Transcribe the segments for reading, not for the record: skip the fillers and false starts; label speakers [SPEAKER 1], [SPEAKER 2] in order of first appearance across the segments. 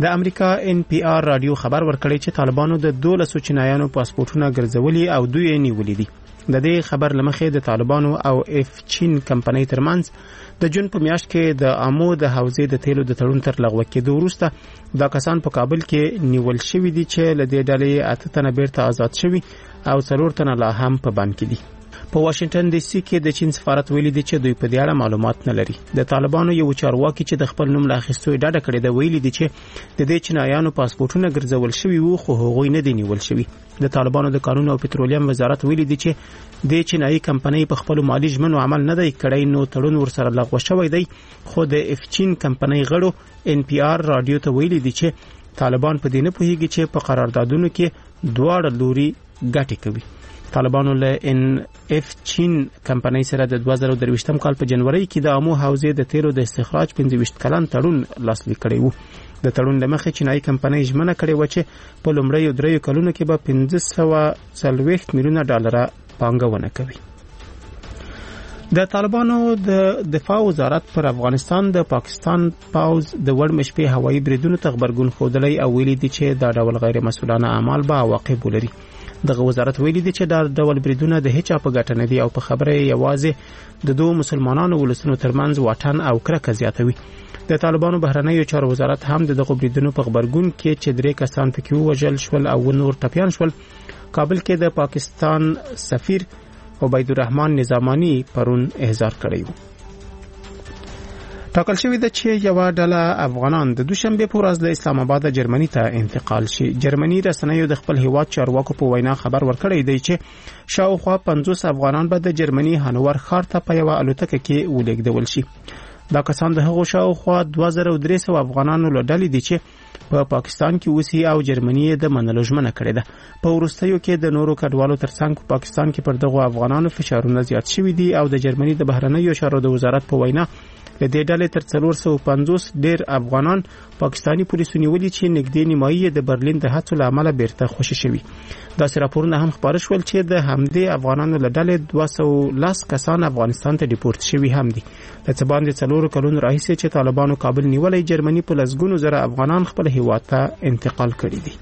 [SPEAKER 1] د امریکا NPR رادیو خبر ورکړی چې طالبانو د 12 چینایانو پاسپورتونه ګرځولي او دوی یې نیولي دي. د دې خبر لمخې د طالبانو او اف چین کمپنۍ ترمنځ د جون په میاشت کې د امو د حوزې د تیلو د تړون تر لغوه کېدو وروسته دا کسان په کابل کې نیول شوي دي چې له دې ډلې 8 تنه بیرته آزاد شوي او 4 تنه لا هم په بند کې دي. په واشنگټن ډي سي کې د چین سفارت ویلي دی چې دوی په دې اړه معلومات نه لري. د طالبانو یو چارواکي چې د خپل نوم لا اخیستو ډاډه کړی دی ویلي دی چې د دې چینایانو پاسپورتونه ګرځول شوي وو خو هغوی نه دي نیول شوي. د طالبانو د قانون او پټرولیم وزارت ویلي دی چې د چینایي کمپنۍ په خپل مالی ژمنو عمل نه دی کړی نو تړون ورسره لغوه شوی دی. خو د اف چین کمپنۍ غړو NPR رادیو ته ویلي دی چې طالبان په دې نه پوهیږي چې په قراردادونو کې دواړه لوري ګټه کوي. طالبانو له اف چین کمپنۍ سره د 2023 کال په جنوري کې د امو حوزې د تیلو د استخراج 25 کلن تړون لاسلیک کړی و. د تړون لمخې چینایي کمپنۍ ژمنه کړې و چې په لومړیو 3 کلونو کې به 540 میلیونه ډالر پانګونه کوي. د طالبانو د دفاع وزارت پر افغانستان د پاکستان پاوز د وړمې شپې هوایي بریدونو ته غبرګون ښودلی او ویلي دي چې دا ډول غیر مسؤلانه اعمال به عواقب ولري. دغه وزارت ویلي دی چې دا ډول بریدونه د هیڅ په ګټه نه دي او په خبره یوازې د دوه مسلمانانو ولسونو ترمنځ واټن او کرکه زیاتوي. د طالبانو بهرنیو چارو وزارت هم دغه بریدونو په غبرګون کې چې 3 کسان پکې وژل شول او نور ټپيان شول کابل کې د پاکستان سفیر عبید الرحمن نظامانی پرون احضار کړی و. ټاکل شوی دی چې یو ډله افغانان د دوشنبه په ورځ د اسلام آباد جرمني ته انتقال شي. جرمني رسنیو د خپل هیواد چارواکو په وینا خبر ورکړی دی چې شاوخوا 50 افغانان به د جرمني هانوور ښار ته په یو الوتکه کې ولېږدول شي. دا کسان د هغو شاوخوا 2300 افغانانو له ډلې دي چې په پاکستان کې اوسي او جرمني د منلو ژمنه کړې ده. په وروستیو کې د نورو کډوالو ترڅنګ په پاکستان کې پر دغه افغانانو فشارونه زیات شوي دي او د جرمني د بهرنیو چارو د وزارت په وینا د دې ډلې تر 450 ډیر افغانان پاکستانی پولیسو نیولي چې نږدې نیمایي د برلین د هڅو له امله بیرته خوشي شوي. داسې راپورونه هم خبر شول چې د همدې افغانانو له ډلې 210 کسان افغانستان ته ډیپورت شوي هم دي. د څه باندې 4 کلونو راهیسې چې طالبانو کابل نیولې جرمني په لسګونو زره افغانان خپل هیواد ته انتقال کړي دي.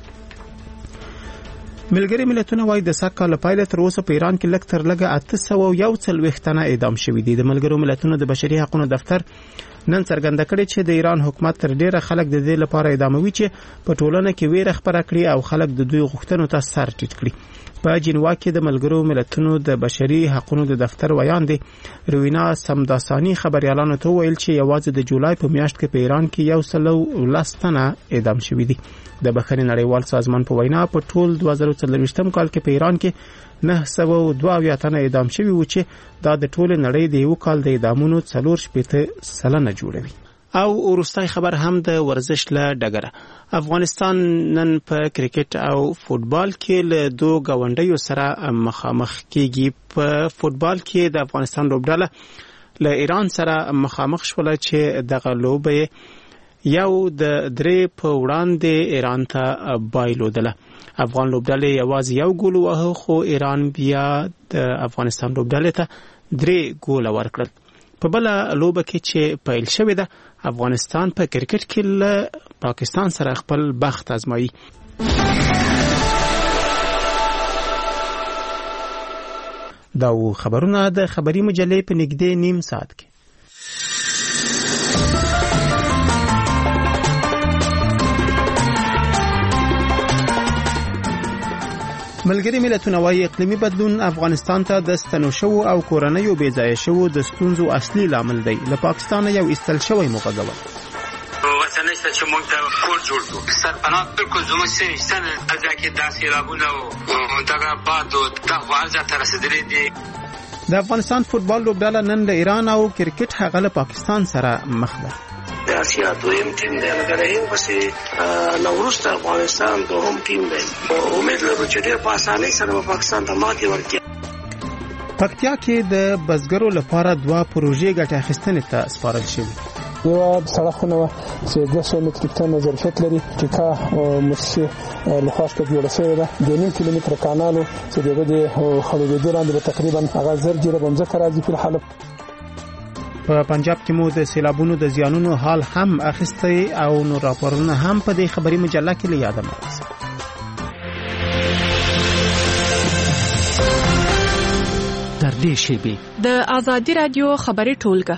[SPEAKER 1] ملګری ملتونه وايي د سکه لپاره تر اوسه په ایران کې لږ تر لږه 841 تنه اعدام شوي دي. د ملګرو ملتونو د بشري حقوقو دفتر نن څرګنده کړې چې د ایران حکومت تر ډیره خلک د دې لپاره اعداموي چې په ټولنه کې ویره خپره کړي او خلک د دوی غوښتنو ته سر ټیټ کړي. په جنوا کې د ملګرو ملتونو د بشري حقوقو د دفتر ویان دی روینا سمداسانی خبريالانو ته ویل چې یوازې د جولای په میاشت کې په ایران کې 110 تنه اعدام شوي دي. د بخښنې نړیوال سازمان په وینا په ټول 2023 کال کې په ایران کې 902 تنه اعدام شوي و چې دا د ټول نړۍ د یو کال د اعدامونو 4% جوړوي. او ورستای خبر هم د ورزش له ډګره. افغانستان نن په کرکټ او فوتبال کې له دوه غونډیو سره مخامخ کیږي. په فوتبال کې د افغانستان لوبډله له ایران سره مخامخ شول چې دغه لوبه یو د 3 په وړاندې ایران ته بایلودله. افغان لوبډله یوازې یو ګول وهه خو ایران بیا د افغانستان لوبډله ته 3 ګول ورکړل. په بل لوبه کې چې پیل شوې ده افغانستان په کرکټ کې له پاکستان سره خپل بخت آزمایي. دا خبرونه د خبري مجلې په نږدې نیم ساعت کې. ملګری ملتونه وايي اقلیمي بدلون افغانستان ته د ستنو شو او کورنیو بې ځای شو د ستونزو اصلي لامل دی. له پاکستان یو استل شوی مغزول
[SPEAKER 2] وسنه چې موږ د کور جوړ کړو سرپناه بالکل زموږ سن ځکه داسې راغونه او دغه باد او دغه ځات رسیدلې دي.
[SPEAKER 1] د افغانستان فوتبال لوبډله نن د ایران او کرکټ هغه له پاکستان سره مخ ده.
[SPEAKER 3] د اسیا دویم ټیم دی لګرایو پسې نوروز افغانستان دوهم ټیم دی. امید لرو چې ډېر په اسانۍ سره پاکستان ته ماتې ورکړي.
[SPEAKER 1] پکتیا کې د بزګرو لپاره 2 پروژې ګټه اخیستنې ته سپارل شوې.
[SPEAKER 4] یو سړکونه چې 200 متر ټن ظرفیت لري ټیکا مؤسسه له خاصه جوړه شوې ده. 2.5 کیلومتر کانالو چې دغه د خړوبېدو لاندې تقریبا هغه 1000 جریب بمځه راځي په حالت.
[SPEAKER 1] په پنجاب کې مو د سیلابونو د زیانونو حال هم اخیستی او نور راپورونه هم په دې خبري مجله کې لیاده مې
[SPEAKER 5] تر دې شیبې
[SPEAKER 6] د آزادی رادیو خبري ټولګه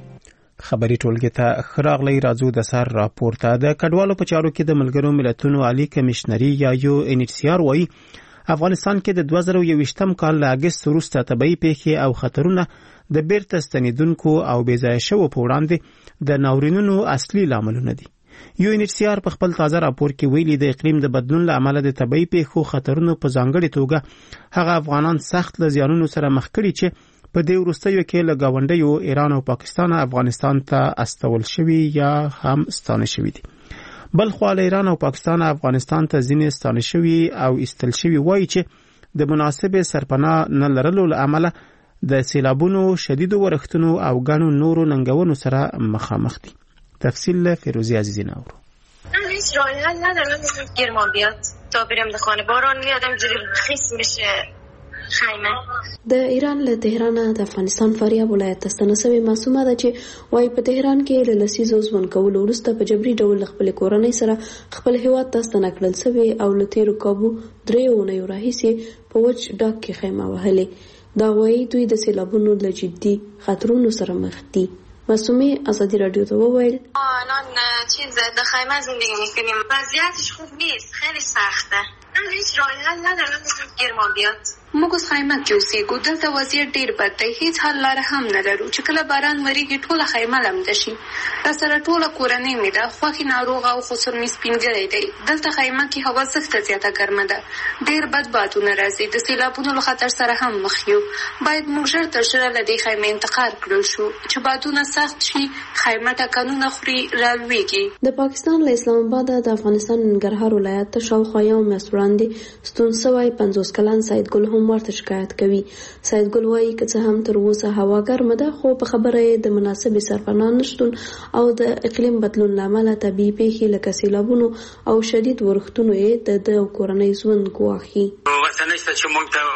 [SPEAKER 6] ته خراغلی راځو د سر راپورته د کډوالو په چارو کې د ملګرو ملتونو عالی کمشنري یا یو NHCR وایي افغانستان کې د 2021م کال له اگست وروسته طبيعي پیښې او خطرونه د بیرته ستنیدونکو او بې ځایه شوو په وړاندې د ناورینونو اصلي لاملونه دي. یو NHCR په خپل تازه راپور کې ویلي د اقلیم د بدلون له امله د طبيعي پیښو خطرونو په ځانګړي توګه هغه افغانان سخت له زیانونو سره مخ کړي چې په دې وروستیو کې له گاونډیو ایران او پاکستان افغانستان ته استول شوی یا هم ستانه شوی دي. بل خو له ایران او پاکستان افغانستان ته ځینې ستانه شوی او استل شوی وایي چې د مناسبه سرپناه نه لرلو له امله د سیلابونو شدیدو ورښتونو او غنو نورو ننګونو سره مخامخ دي. تفصیل فیروزی عزیزی ناورو.
[SPEAKER 7] هیچ راه حل ندارم گرما بیاد تا برم به خانه باران میاد اینجوری خیس میشه خیمه.
[SPEAKER 8] د ایران له تهران د افغانستان فاریاب ولایت ته ستنه شوی معصومه ده چې وايي په تهران کې له لسیزو ژوند کولو وروسته په جبري ډول خپل کورنۍ سره خپل هیواد ته ستنه کړل شوی او له تیرو کابو 3 اونۍ راهیسې په وچ ډاک کې خیمه وهلې. دا وايي دوی د سیلابونو له جدي خطرونو سره مخ دي. معصومه آزادی رادیو ته وویل
[SPEAKER 7] الان چیز د خیمه زندگی میکنیم وضعیتش خوب نیست خیلی سخته هیچ راه حل ندارم گرما بیاد
[SPEAKER 9] موږ اوس خیمه کې اوسېږو دلته وضعیت ډېر بد دی هیڅ حل لاره هم نه لرو چې کله باران وریږي ټوله خیمه لمده شي راسره ټوله کورنۍ مې ده خوښې ناروغه او خسر مې سپینګری دی دلته خیمه کې هوا سخته زیاته ګرمه ده ډېر بد بادونه راځي د سیلابونو له خطر سره هم مخ یو باید موږ ژر تر ژره له دې خیمې انتقال کړل شو چې بادونه سخت شي خیمه ټکانونه خوري رالویږي.
[SPEAKER 8] د پاکستان له اسلام آباد د افغانستان ننګرهار ولایت ته شاوخوا یو میاشت وړاندې ستون شوی 50 کلن سید ګل هم ورته شکایت کوي. سید ګل وايي که څه هم تر اوسه هوا ګرمه ده خو په خبره د مناسبې سرپناه نشتون او د اقلیم بدلون لامل طبيعي پیښې لکه سیلابونو او شدید ورښتونو یې د کورنۍ ژوند ګواښي.
[SPEAKER 2] وسنه چې موږ ته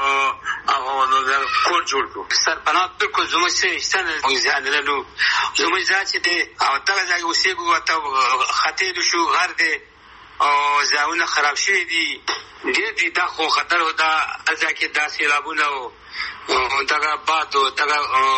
[SPEAKER 2] کور جوړ کړو سرپناه بالکل زموږ سیستم ځانلو زموږ ځات دي او دغه ځای اوسېږو ته خطر شو غر دي او ځاونه خراب شوي دي ډېر دا خو خطر و دا ځکه دا سیلابونه او دغه باد او دغه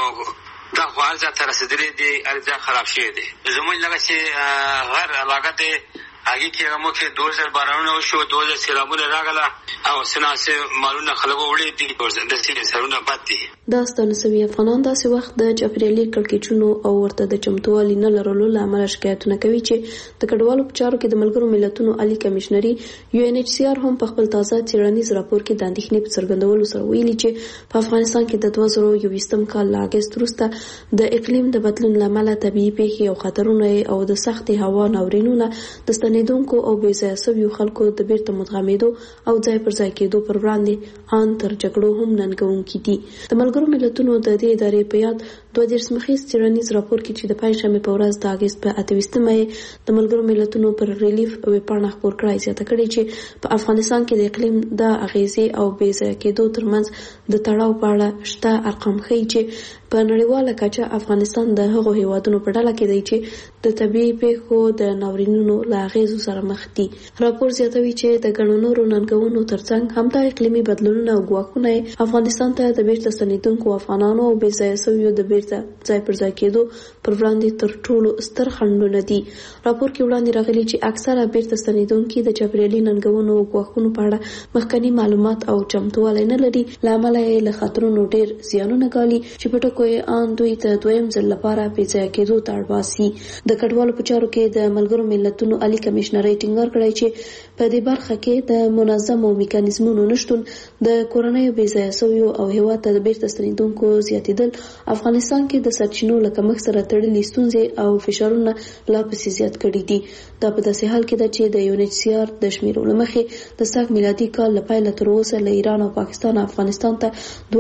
[SPEAKER 2] دا خو ځا تر رسیدلې دي ځا خراب شوي دي زموږ لږه چې غر علاقه دي هغه کې موږ 2000 بارانونه وشو 2000 سیلابونه راغله او سناسه مالونه خلکو وړي دي د سیل سرونه بد دي.
[SPEAKER 8] دا ستنه سوي افغانان داسې وخت د چاپیریالي کړکېچونو او ورته د چمتووالي نه لرلو له امله شکایتونه کوي چې د کډوالو په چارو کې د ملګرو ملتونو عالی کمشنري UNHCR هم په خپل تازه څېړنیز راپور کې د اندېښنې په څرګندولو سره ویلي چې په افغانستان کې د 2021م کال له اگست وروسته د اقلیم د بدلون له امله طبيعي پیښې او خطرونه او د سختې هوا ناورینونه د ستنېدونکو او بې ځایه شویو خلکو د بیرته مدغمېدو او ځای پر ځای کېدو پر وړاندې ان تر جګړو هم ننګونکي دي. د ملګرو ملتونو د دې ادارې په یاد 20 مخیز څېړنیز راپور کې چې د پنځشنبې په ورځ د اگست په 28مه د ملګرو ملتونو پر ریلیف ویبپاڼه خپور کړای زیاته کړې چې په افغانستان کې د اقلیم د اغیزې او بې ځای کېدو ترمنځ د تړاو په اړه شته ارقام ښیي چې په نړیواله کچه افغانستان د هغو هیوادونو په ډله کې دی چې د طبيعي پیښو د ناورینونو له اغیزو سره مخ دي. راپور زیاتوي چې د ګڼو نورو ننګونو ترڅنګ همدا اقلیمي بدلونونه او ګواښونه افغانستان ته د بیرته ستنېدونکو افغانانو او بې ځایه شویو د بیرته ځای پر ځای کېدو پر وړاندې تر ټولو ستر خنډونه دي. راپور کې وړاندې راغلي چې اکثره بیرته ستنېدونکي د چاپیریالي ننګونو او ګواښونو په اړه مخکني معلومات او چمتووالی نه لري له امله یې له خطرونو ډېر زیانونه ګالي چې په ټکو ان دوی ته دویم ځل لپاره بې ځای کېدو ته اړ باسي. د کډوالو په چارو کې د ملګرو ملتونو عالی کمشنري ټینګار کړی چې په دې برخه کې د منظمو میکانیزمونو نشتون د کورنیو بې ځایه شویو او هیواد ته د بیرته ستنېدونکو زیاتېدل افغانستان کې د سرچینو له کمښت سره تړلې ستونزې او فشارونه لا پسې زیات کړي دي. دا په داسې حال کې ده چې د UNHCR د شمیرو له مخې د سږ میلادي کال له پیله تر اوسه له ایران او پاکستان افغانستان ته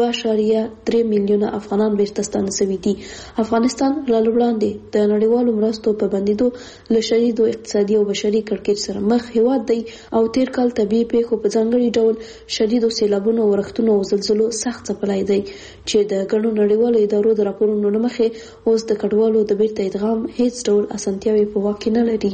[SPEAKER 8] 2.3 میلیونه افغانان بیرته ستانه شوي دي. افغانستان له وړاندې د نړیوالو مرستو په بندېدو له شدیدو اقتصادي او بشري کړکېچ سره مخ هیواد دی او تیر کال طبيعي پیښو په ځانګړي ډول شدیدو سیلابونو او ورښتونو او زلزلو سخت ځپلی دی چې د ګڼو نړیوالو ادارو د راپورونو له مخې اوس د کډوالو د بیرته ادغام هیڅ ډول اسانتیاوې په واک کې نه لري.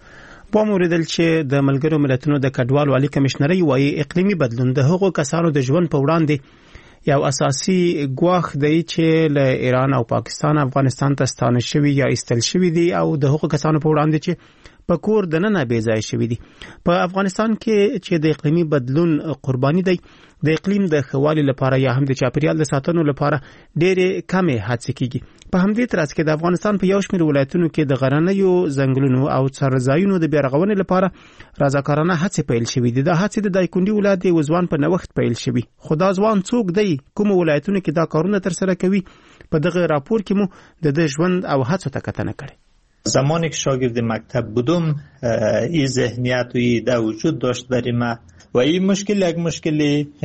[SPEAKER 1] وموریدل چې د ملګرو ملتونو د کډوالو عالی کمشنري وايي اقلیمي بدلون د هغو کسانو د ژوند په وړاندې یو اساسي ګواښ دی چې له ایران او پاکستان افغانستان ته ستانه شوي یا ایستل شوي دي او د هغو کسانو په وړاندې چې په کور دننه بې ځای شوي دي. په افغانستان کې چې د اقلیمي بدلون قرباني دی د اقلیم د ښه والي لپاره یا هم د چاپیریال د ساتنو لپاره ډېرې کمې هڅې کیږي. په همدې ترڅ کې د افغانستان په یو شمېر ولایتونو کې د غرنیو ځنګلونو او څړځایونو د بیارغونې لپاره رضاکارانه هڅې پیل شوې دي. دا هڅې د دایکنډي ولایت د وزوان په نوښت پیل شوي خو دا ځوان څوک دی کوم ولایتونو کې دا کارونه ترسره کوي په دغه راپور کې مو د ژوند او هڅو ته کتنه کړې.
[SPEAKER 10] زمانی که شاگرد مکتب بودم این ذهنیت و ایده وجود داشت برای من و این مشکل یک مشکل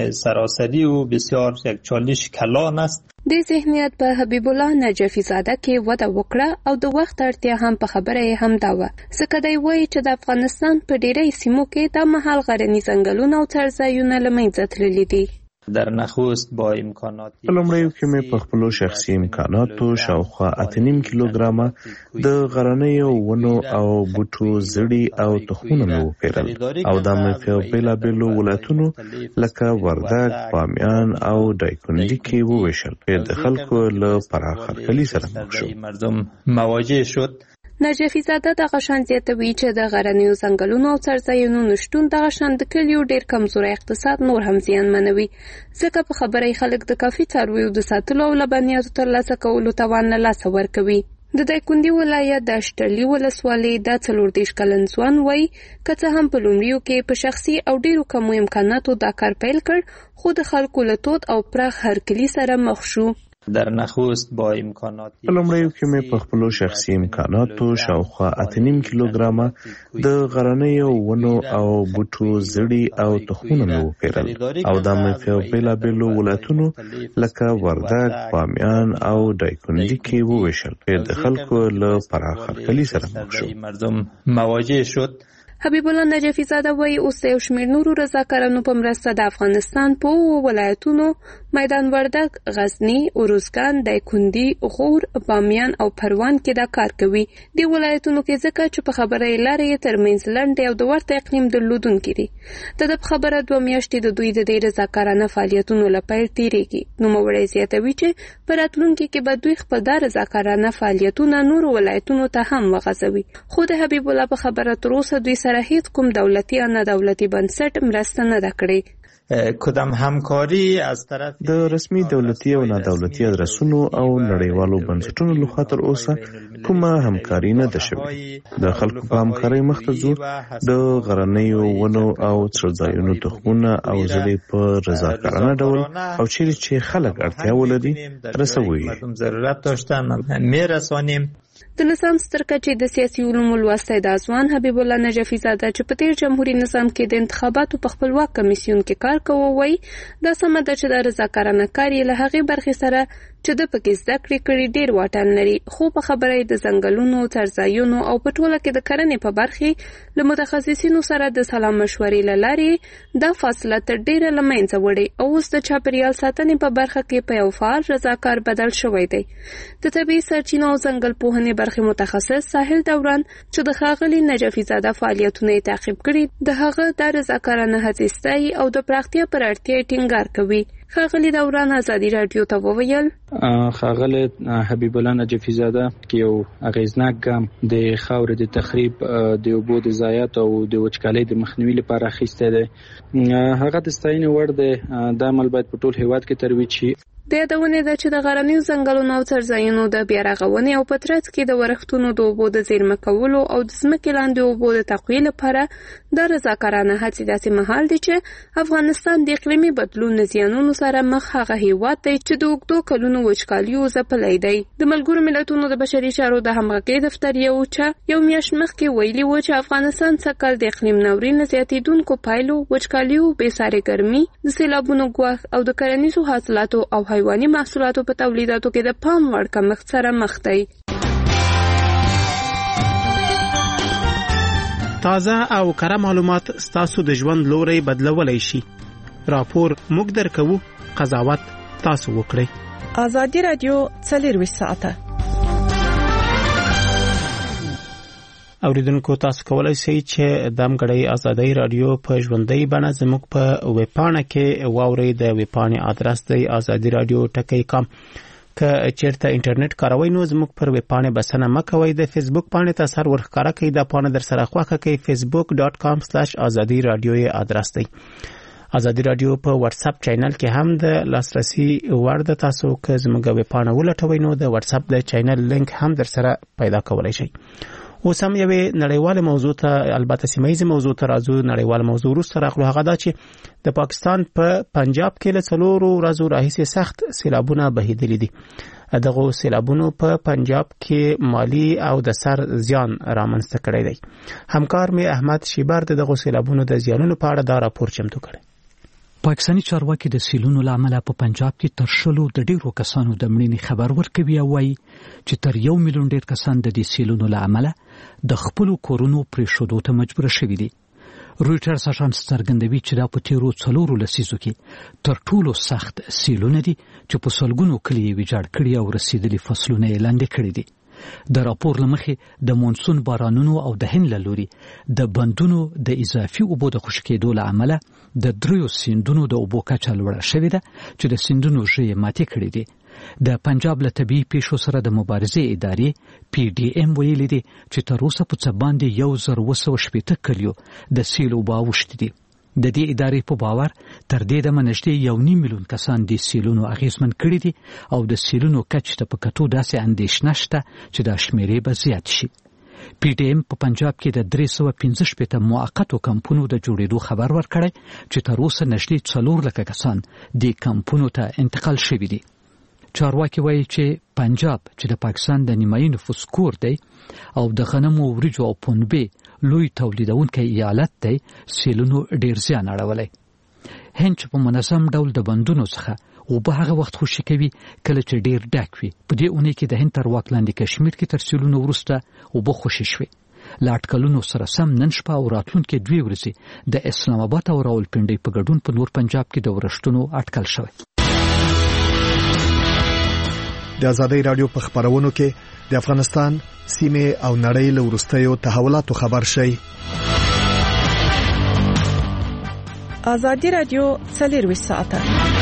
[SPEAKER 10] سراسری و بسیار یک چالش کلان است.
[SPEAKER 9] د ذهنیت په حبیب الله نجفی زاده کې وده وکړه او د وخت اړتیا هم په خبره هم دا و ځکه دی وایي چې د افغانستان په ډیری سیمو کې د مهال غرني ځنګلونه او څړځایونه له منځه تللي دي.
[SPEAKER 10] در نخست با امکانات
[SPEAKER 11] په لومړیو کې مې په خپلو شخصي امکاناتو شاوخوا 8.5 کیلوګرامه د غرنیو ونو او بوټو زړي او تخمونه مې وپیرل او دا مې په بېلابېلو ولایتونو لکه وردګ، بامیان او دایکنډي کې وویشل چې د خلکو له پراخ هرکلي سره مخ شو.
[SPEAKER 10] مردم مواجه شد.
[SPEAKER 9] نجفی زاده دغه شان زیاتوي چې د غرنیو ځنګلونو او څړځایونو نشتون دغه شان د کلیو ډېر کمزوری اقتصاد نور هم زیانمنوي ځکه په خبره خلک د کافي څارویو د ساتلو او لبنیاتو ترلاسه کولو توان له لاسه ورکوي. د دایکنډي ولایت د اشټرلي ولسوالۍ د 40 کلن ځوان وایي که څه هم په لومړیو کې په شخصي او ډېرو کمو امکاناتو دا کار پیل کړ خو د خلکو له تود او پراخ هرکلي سره مخ شو.
[SPEAKER 10] در نخست با امکانات
[SPEAKER 11] په لومړیو کې مې په خپلو شخصي امکاناتو شاوخوا 8.5 کیلوګرامه د غرنیو ونو او بوټو زړي او تخمونه مې وپیرل او دا مې په بېلابېلو ولایتونو لکه وردګ، بامیان او دایکنډي کې وویشل چې د خلکو له پراخ هرکلي سره مخ شو.
[SPEAKER 10] مردم مواجه شد.
[SPEAKER 9] حبیب الله نجفی زاده وایي اوس د یو شمېر نورو رضاکارانو په مرسته د افغانستان په ولایتونو میدان وردګ، غزني، اروزګان، دایکنډي، غور، بامیان او پروان کې دا کار کوي. د ولایتونو کې ځکه چې په خبره یې لارې یې ترمنځ لنډې او د ورته اقلیم درلودونکي دي. د په خبره 2 میاشتې د دوی د دې رضاکارانه فعالیتونو له پیل تېرېږي. نوموړی زیاتوي چې په راتلونکي کې به دوی خپل دا رضاکارانه فعالیتونه نورو ولایتونو ته هم وغځوي. خو د حبیب الله په خبره تر اوسه دوی سره هیڅ کوم دولتي یا نه دولتي بنسټ مرسته نه ده کړې.
[SPEAKER 10] کدام همکاری از طرف
[SPEAKER 11] د رسمي دولتي او نه دولتي ادرسونو او نړیوالو بنسټونو لخوا تر اوسه کومه همکاري نه ده شوې. د خلکو په همکارۍ مخ ته ځو. د غرنیو ونو او څړځایونو تخمونه او زړې په رضاکارانه ډول او چیرې چې خلک اړتیا ولري رسوي.
[SPEAKER 10] ضرورت داشتن میرسانیم.
[SPEAKER 9] د نظام ستر کچې د سیاسي علومو لوستی دا ځوان حبیب الله نجفی زاده چې په تیر جمهوریت نظام کې د انتخاباتو په خپلواک کمیسیون کې کار کوي وایي دا سمه ده چې د رضاکارانه کار یې له هغې برخې سره چې د پکې زده کړې کړي ډېر واټن لري خو په خبره یې د ځنګلونو، څړځایونو او په ټوله کې د کرنې په برخې له متخصصینو سره د سلا مشورې له لارې دا فاصله تر ډېره له منځه وړې او اوس د چاپیریال ساتنې په برخه کې په یو فعال رضاکار بدل شوی دی. د طبیعي سرچینو او ځنګل پوهنې برخې متخصص ساحل دوران چې د ښاغلي نجفی زاده فعالیتونه یې تعقیب کړي د هغه د رضاکارانه هڅې ستایي او د پراختیا پر اړتیا یې ټینګار کوي. ښاغلي دوران ازادي راډیو ته وویل
[SPEAKER 12] ښاغلی حبیب الله نجفی زاده یو اغیزناک ګام د خاورې د تخریب، د اوبو د ضایعات او د وچکالۍ د مخنیوي لپاره اخیستی دی. هغه د ستاینې وړ دی. دا عمل باید په ټول هیواد کې ترویج شي.
[SPEAKER 9] د یادونې ده چې د غرنیو ځنګلونو او څړځایونو د بیارغونې او په ترڅ کې د ورښتونو د اوبو د زیرمه کولو او د ځمکې لاندې اوبو د تقویې لپاره دا رضاکارانه هڅې داسې مهال دي چې افغانستان د اقلیمي بدلون زیانونو سره مخ هغه هیواد دی چې د اوږدو کلونو وچکالیو ځپلی دی. د ملګرو ملتونو د بشري چارو د همغږۍ دفتر یو میاشت مخکې ویلي و چې افغانستان سږکال د اقلیم ناورین زیاتېدونکو پایلو، وچکالیو، بېسارې ګرمي، د سیلابونو ګواښ او د کرنیزو حاصلاتو او حیواني محصولاتو په تولیداتو کې د پام وړ کمښت سره مخ دی.
[SPEAKER 1] تازه او کره معلومات ستاسو د ژوند لوري بدلولای شي. راپور موږ درکو، قضاوت تاسو وکړئ.
[SPEAKER 13] ازادي رادیو 24 ساعته.
[SPEAKER 1] اوریدونکو تاسو کولای شئ چې د غړې ازادي رادیو په ژوندۍ بڼه زموږ په ویبپاڼه کې واورئ. د ویبپاڼې ادرس دی azadiradio.com. که چیرته انټرنیټ کاروئ نو زموږ پر ویبپاڼه بسنه مکوئ. د فیسبوک باندې تاسو سره ورخکاره کړئ د پاڼه در سره خوښه کړئ. facebook.com/azadiradio ادرس دی. ازادي رادیو په واتس اپ چینل کې هم د لاسرسي وړ د تاسو که زموږ ویبپاڼه ولټوئ نو د واتس اپ د چینل لینک هم در سره پیدا کولای شئ. اوس هم یوه نړیواله موضوع ته، البته سیمایي موضوع ته راځو. نړیواله موضوع وروسته راغلو هغه دا چې د پاکستان په پنجاب کې له 4 ورځو راهیسې سخت سیلابونه بهیدلي دي. دغه سیلابونو په پنجاب کې مالی او د سر زیان رامنځته کړی دی. همکار می احمد شیبر دغه سیلابونو د زیانونو په اړه دا راپور چمتو کړی.
[SPEAKER 5] پاکستاني چارواکي د سیلونو لامل په پنجاب کې تر شلو د ډیرو کسانو د مړینې خبر ورکوي او وايي چې تر 1 میلیون ډیر کسان د دې سیلونو لامل د خپل کورونو پریښودو ته مجبور شوي دي. رويټرز اژانس څرګندوي چې دا په تیرو 4 لسیزو کې تر ټولو سخت سیلونه دي چې په سلګونو کلی ویجاړ کړي او رسیدلي فصلونه یې لاندې کړي دي. د راپور لمخې د مونسون بارانونو او د هند لوري د بندونو د اضافي اوبو د خشکېدو لامل د 3 سیندونو د اوبو کچه لوړه شوې ده چې د سیندونو ژې ماتې کړې دي. د پنجاب له طبي پیښو سره د مبارزې ادارې PDM ویلي دي چې تر اوسه په څه باندې 1270 کلیو د سیل اوبه اوښتې دي. د دې ادارې په باور تر دې دمه نږدې 1.5 میلیون کسان د سیلونو اغیزمن کړي دي او د سیلونو کچه ته په کتو داسې اندېښنه شته چې دا شمیرې به زیات شي. PDM په پنجاب کې د 315 موقتو کمپونو د جوړېدو خبر ورکړی چې تر اوسه نږدې 4 لک کسان د کمپونو ته انتقال شوي دي. چارواکي وایي چې پنجاب چې د پاکستان د نیمایي نفوس کور دی او د غنمو، وریجو او پنبې لوی تولیدونکی ایالت دی، سیلونو ډیر زیان اړولی. هند چې په منظم ډول د بندونو څخه اوبه هغه وخت خوشي کوي کله چې ډیر ډک وي. په دې اونۍ کې د هند تر واک لاندې کشمیر کې تر سیلونو وروسته اوبه خوشي شوې. له اټکلونو سره سم نن شپه او راتلونکې 2 ورځې د اسلام آباد او راولپنډۍ په ګډون په نور پنجاب کې د ورښتونو اټکل شوی.
[SPEAKER 14] د ازادي رادیو په خبرونو کې د افغانستان سیمه او نړۍ له وروستیو تحولاتو خبر شي.
[SPEAKER 13] ازادي رادیو 24 ساعته.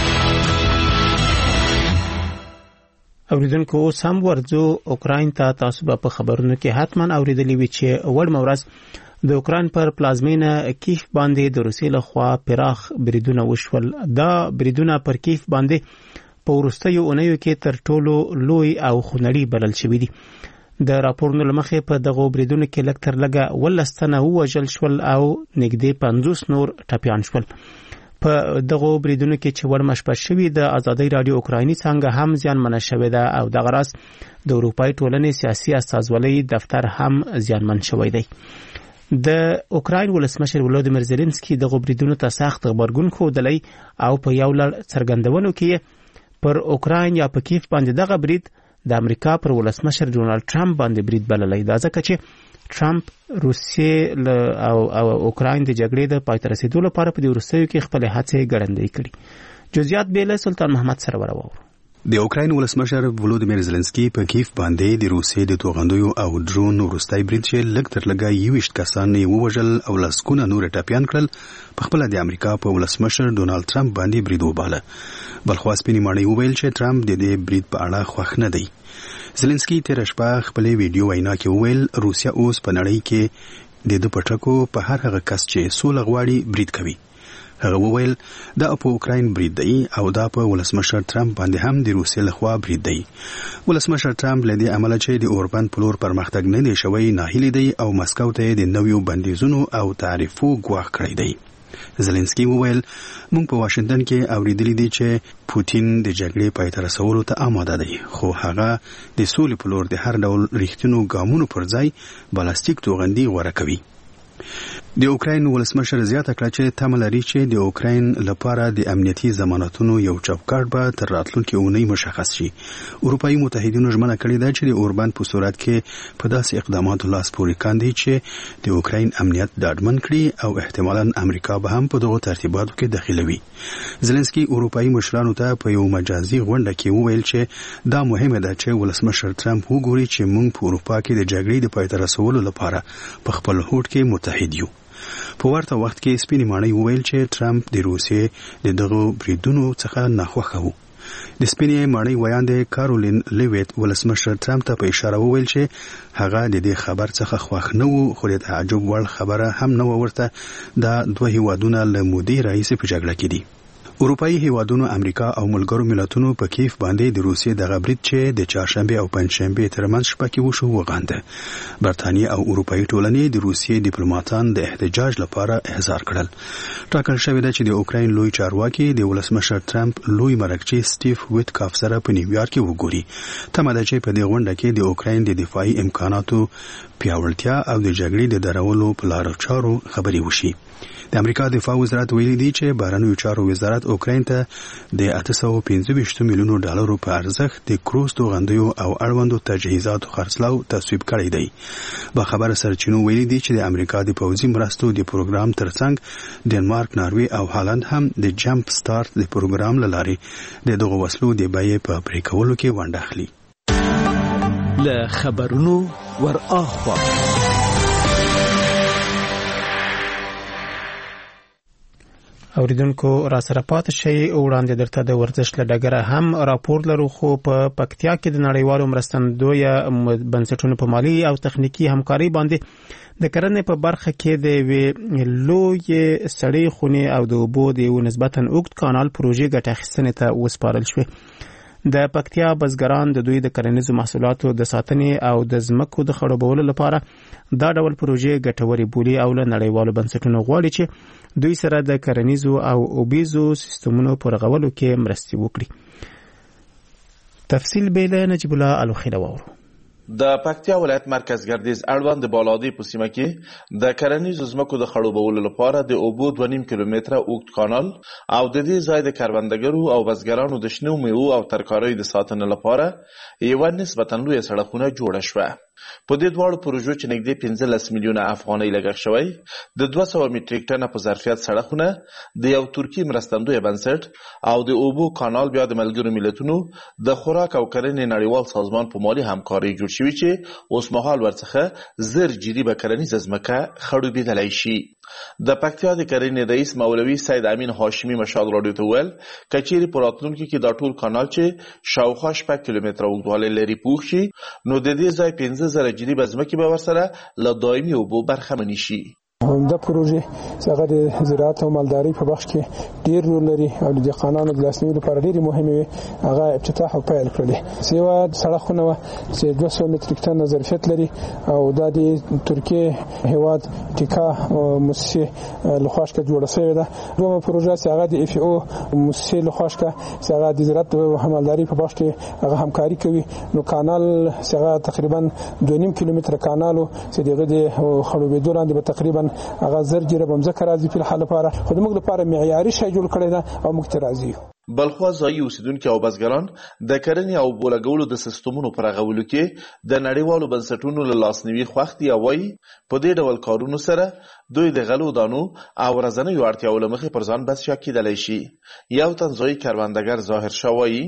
[SPEAKER 1] اوریدونکو اوس هم ورځو اوکراین ته. تاسو په خبرونو کې حتما اوریدلی وی چې وړ مورز د اوکراین پر پلازمینه کیف باندې د روسیې لخوا پراخ بریدونه وشول. دا بریدونه پر کیف باندې په وروستیو اونیو کې تر ټولو لوی او خونړي بلل شوي دي. د راپورونو لمخې په دغه بریدونو کې لږ تر لږه 12 تنه ووژل شول او نږدې 50 نور ټپیان شول. په دغه بریدونو کې چې ورمشپړ شوي د ازادي رادیو اوکرایني څنګه هم زیانمنه شوې ده او دغه راز د اروپای ټولنې سیاسي استازولۍ دفتر هم زیانمن شوی دی. د اوکراین ولسمشر ولودیمیر زيلنسکي دغه بریدونو ته سخت غبرګون ښودلی او په یو لړ څرګندونو کې پر اوکراین یا په کیف باندې دغه برید د امریکا پر ولسمشر ډونالد ټرمپ باندې برید بللی. دا ځکه چې ټرمپ روسیې او اوکراین د جګړې د پای ته رسیدو لپاره په دې وروستیو کې خپل هڅې ګړندۍ کړي. جزئیات به له سلطان محمد سره ورو.
[SPEAKER 15] د اوکراین ولسمشر ولودیمیر زيلنسکي په کیف باندې د روسیې د توغندیو او ډرون وروستۍ برید چې لږ تر لږه 20 کسان یې ووژل او لسګونه نور ټپیان کړل په خپل د امریکا په ولسمشر ډونالد ټرمپ باندې برید وباله. بلخوا سپینې ماڼۍ وویل چې ټرمپ د دې برید په اړه خوښ نه دی. زيلنسکي تیر شپه خپل ویډیو وینا کې وویل روسیا اوس په نړۍ کې د پټکو په هر هغه کس چې سوله غواړي برید کوي. هغه وویل دا په اوکراین برید دی او دا په ولسمشر ټرمپ باندې هم د روسیې لخوا برید دی. ولسمشر ټرمپ له دې عمله چې د اوربان پلور پرمختګ نه دی شوی ناهیلی دی او مسکو ته د نویو بندیزونو او تعرفو ګواښ کړی دی. زيلنسکي وویل موږ په واشنگټن کې اوریدلی دی چې پوتین د جګړې پای ته رسولو ته آماده دی خو هغه د سولې په لور د هر ډول ریښتینو ګامونو پر ځای بلاستیک توغندي غوره کوي. د اوکراین ولسمشر زیاته کړه چې تمه لري چې د اوکراین لپاره د امنیتي ضمانتونو یو چوکاټ به تر راتلونکي اونۍ مشخص شي. اروپایي متحدینو ژمنه کړې ده چې د اوربند په صورت کې په داسې اقداماتو لاس پورې کاندي چې د اوکراین امنیت ډاډمن کړي او احتمالاً امریکا به هم په دغو ترتیباتو کې دخیلوي. زلنسکي اروپایي مشرانو ته په یو مجازي غونډه کې وویل چې دا مهمه ده چې ولسمشر ټرمپ وګوري چې موږ په اروپا کې د جګړې د پای ته رسولو لپاره په خپل هوډ کې متحد یو. په ورته وخت کې سپینې ماڼۍ وویل چې ټرمپ د روسیې د دغو بریدونو څخه ناخوښه و. د سپینې ماڼۍ ویاند کارولین لیویت ولسمشر ټرمپ ته په اشاره وویل چې هغه د دې خبر څخه خوښ نه و، خو د تعجب وړ خبره هم نه و ورته دا دوه هیوادونه له مودې راهیسې په جګړه کې دي. اروپایي هیوادونو امریکا او ملګرو ملتونو په کیف باندې د روسیې د برید چې د چهارشنبه او پنځشنبه ترمنځ شپه کې وشو وغانده. برتانیې او اروپایي ټولنې د روسیې ډیپلوماټان د احتجاج لپاره احضار کړل. ټاکل شوی دی چې د اوکراین لوی چارواکي د ولسمشر ټرمپ لوی مرکچی سټیف ویټکاف سره په نیویارک کې وګوري. تمه ده چې په دې غونډه کې د اوکراین د دفاعي امکاناتو پیاوړتیا او د جګړې د درولو په لارو چارو خبرې وشي. د امریکا دفاع وزارت ویلي دی چې بهرنیو چارو وزارت اوکراین ته د 825 میلیونو ډالرو په ارزښت د کروز توغندیو او اړوندو تجهیزاتو خرڅلاو تصویب کړی دی. با خبر سرچینو ویلي دی چې د امریکا د پوځي مرستو د پروګرام ترڅنګ ډنمارک، ناروی او هالند هم د جمپ سٹارټ د پروګرام له لارې د دغو وسلو د بیې په پرې کولو کې ونډه اخلي.
[SPEAKER 16] له خبرونو ور اخوا
[SPEAKER 1] اوریدونکو را سره پات شي وړاندې درته د ورزش له ډګره هم راپور لرو، خو په پکتیا کې د نړیوالو مرستندویه بنسټونو په مالی او تخنیکی همکاري باندې د کرنې په برخه کې د لوی سړې خونې او د اوبو د یو نسبتاً اوږد کانال پروژې ګټه اخیستنې ته وسپارل شوې. د پکتیا بزګران د دوی د کرنیزو محصولاتو د ساتنې او د ځمکو د خړوبولو لپاره دا ډول پروژې ګټورې بولي او له نړیوالو بنسټونو غواړي چې دوی سره د کرنیزو او اوبیزو سیستمونو په رغولو کې مرستې وکړي. تفصیل به له نجیب الله الوخیل وورو.
[SPEAKER 17] د پکتیا ولایت مرکز ګردیز اړوند د بالادی په سیمه کې د کرنیزو ځمکو د خړوبولو لپاره د اوبو 2.5 کیلومتره اوږد کانال او د دې ځای د کروندګرو او بزګرانو د شنو میوو او ترکاریو د ساتنې لپاره یو نسبتاً لوی سړکونه جوړه شوه. په دې دواړو پروژو چې نږدې 15 میلیونه افغانۍ لګښت شوی، د 200 میټریک ټنه په ظرفیت سړکونه، د یو ترکی مرستندوی بنسټ او د اوبو کانال بیا د ملګرو ملتونو د خوراک او کرنې نړیوال سازمان په مالي همکاري جوړ شوی چې اوس مهال ورڅخه زر جریبه کرنیزه ځمکه خړوبېدلی شي. د پکتیا د کرنې رئیس مولوي سید امین هاشمي مشال راډیو ته وویل کچېرې په راتلونکي کې دا ټول کانال چې شاوخوا 6 کیلومتره اوږدوالی لري پوخ شي، نو د دې ځای 15,000 جریبه ځمکې به ورسره له دایمي اوبو برخمنې شي.
[SPEAKER 4] دا پروژه څنګه د زراعت او مالداري په بخش کې ډیر رول لري او د قانون د لاسنیولو لپاره ډیره مهمه وي. هغه افتتاح او پیل کړل. سیوا سړکونه چې 200 میټریک ټن ظرفیت لري او د ترکیه هیواد ټیکا مؤسسه لخواشکه جوړه شوې ده. دوه پروژه چې هغه د اف او مؤسسه لخواشکه چې هغه د زراعت او مالداري په بخش کې هغه همکاري کوي. نو کانال چې هغه تقریبا 2.5 کیلومتره کانالو چې دغه د خړوبېدو لاندې به تقریبا هغه زر جریبه ځمکه راځي په حال لپاره خو موږ لپاره معیاري شی جوړ کړی دا او موږ ته راځي.
[SPEAKER 17] بلخوا ځایي اوسیدونکو او بزګران د کرنې او بولګولو د سیستمونو پر غولو کې د نړیوالو بنسټونو له لاسنیوي خوښ دي او وايي په دې ډول کارونو سره دوی د غلو دانو او ورځنیو اړتیاو له مخې پر ځان بس کېدلی شي. یو تن ځایي کروندګر ظاهر شاه وایي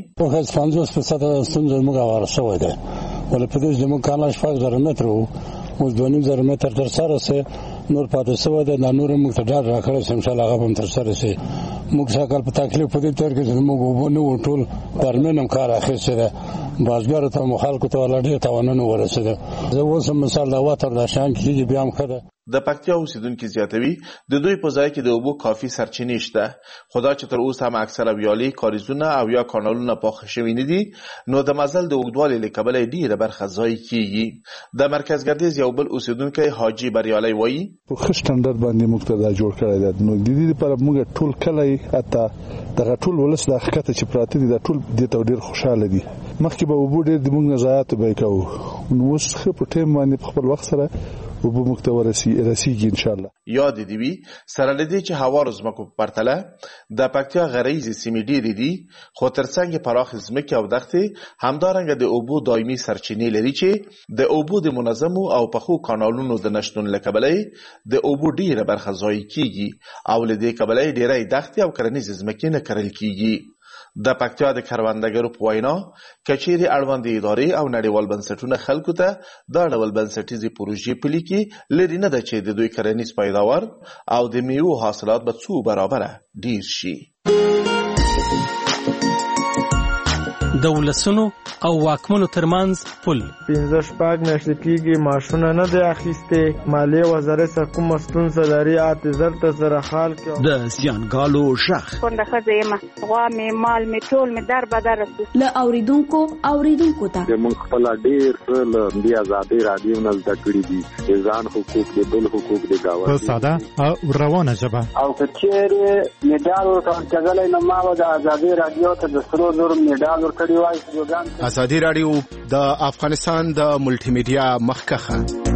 [SPEAKER 18] 50% ستونزه موږ واره شوی ده ولې په دې زموږ کانال 4,000 متر اوس 2.5 متر تر سره سه نور پاتې شوی ده. دا نور موږ ته ډاډ راکړی چې انشاءالله هغه هم تر سره شي. موږ سږکال په تکلیف په دې تېر کې چې موږ اوبه نه وو ټول پرمین هم کار اخیستی ده. بزګرو ته مو خلکو ته ولا ډېر تاوانونه ورسېده. زه اوس هم مثال د هوا تر دا شیان کېږي بیا هم ښه ده.
[SPEAKER 17] د پکتیا اوسیدونکي زیاتوي د دوی په ځای کې د اوبو کافي سرچینې شته، خو دا چې تر اوسه هم اکثره ویالې، کاریزونه او یا کانالونه پاخه شوي نه دي، نو د مزل د اوږدوالي له کبله ډېره برخه ضایع کېږي. د مرکز ګردیز یو بل اوسیدونکی حاجي بریالی وایي
[SPEAKER 19] په ښه سټنډرډ باندې موږ ته دا جوړ کړی ده. نو د دې لپاره موږ ټول کلی حتی دغه ټول ولس د ښکته چې پراته دي دا ټول دې ته ډېر خوشحاله دي. مخکې به اوبو ډېر د موږ نه ضایعاتو به یې کوو، نو اوس ښه په ټایم باندې په خپل وخت سره وبو مختورسي رسیږي ان شاء الله.
[SPEAKER 17] یاد دی وی سره لدی چې هوارو زمکو په پرتله د پکتیا غریزي سیمې ډېرې دي خو ترڅنګ پراخ زمکه او دښتې همدارنګه د اوبو دایمي سرچینې لري چې د اوبو د منظمو او پخو کانالونو د نشټون لکبلې د اوبو ډیره برخه ضایع کیږي او لدی کبلې ډیره دښتې او کرنیز زمکه نه کرل کیږي. د پکتیا د کروندګرو په وینا کچېری اړوند ادارې او نړیوال بنسټونه خلکو ته دا ډول بنسټیزي پروژې پلي کې لري نه ده چې د دوی کرنیز پیداوار او د میوو حاصلات به څو برابره ډیر شي.
[SPEAKER 20] د ولسونو او واکمنو ترمنځ پل
[SPEAKER 21] 15 میاشتې کېږي ماشونه نه دی اخیستې. مالیې وزارت سره کومه ستونزه لري اعتذار ته سره حال کې
[SPEAKER 16] د زیانګالو ژغ
[SPEAKER 22] څنګه ښځه یم غوا مې مال مې ټول مې در بدر
[SPEAKER 8] له اوریدونکو ته
[SPEAKER 23] موږ خپل ډېر له دې ازادي رادیو نه زده کړي دي ځان حقوق د بل حقوق د گاوه
[SPEAKER 24] په ساده او روانه ژبه
[SPEAKER 23] او کچېره میډال ورکړل نو ما د ازادي رادیو ته د سرو زور میډال ورکړی.
[SPEAKER 24] ازادي رادیو د افغانستان د ملټي میډیا مخکخه.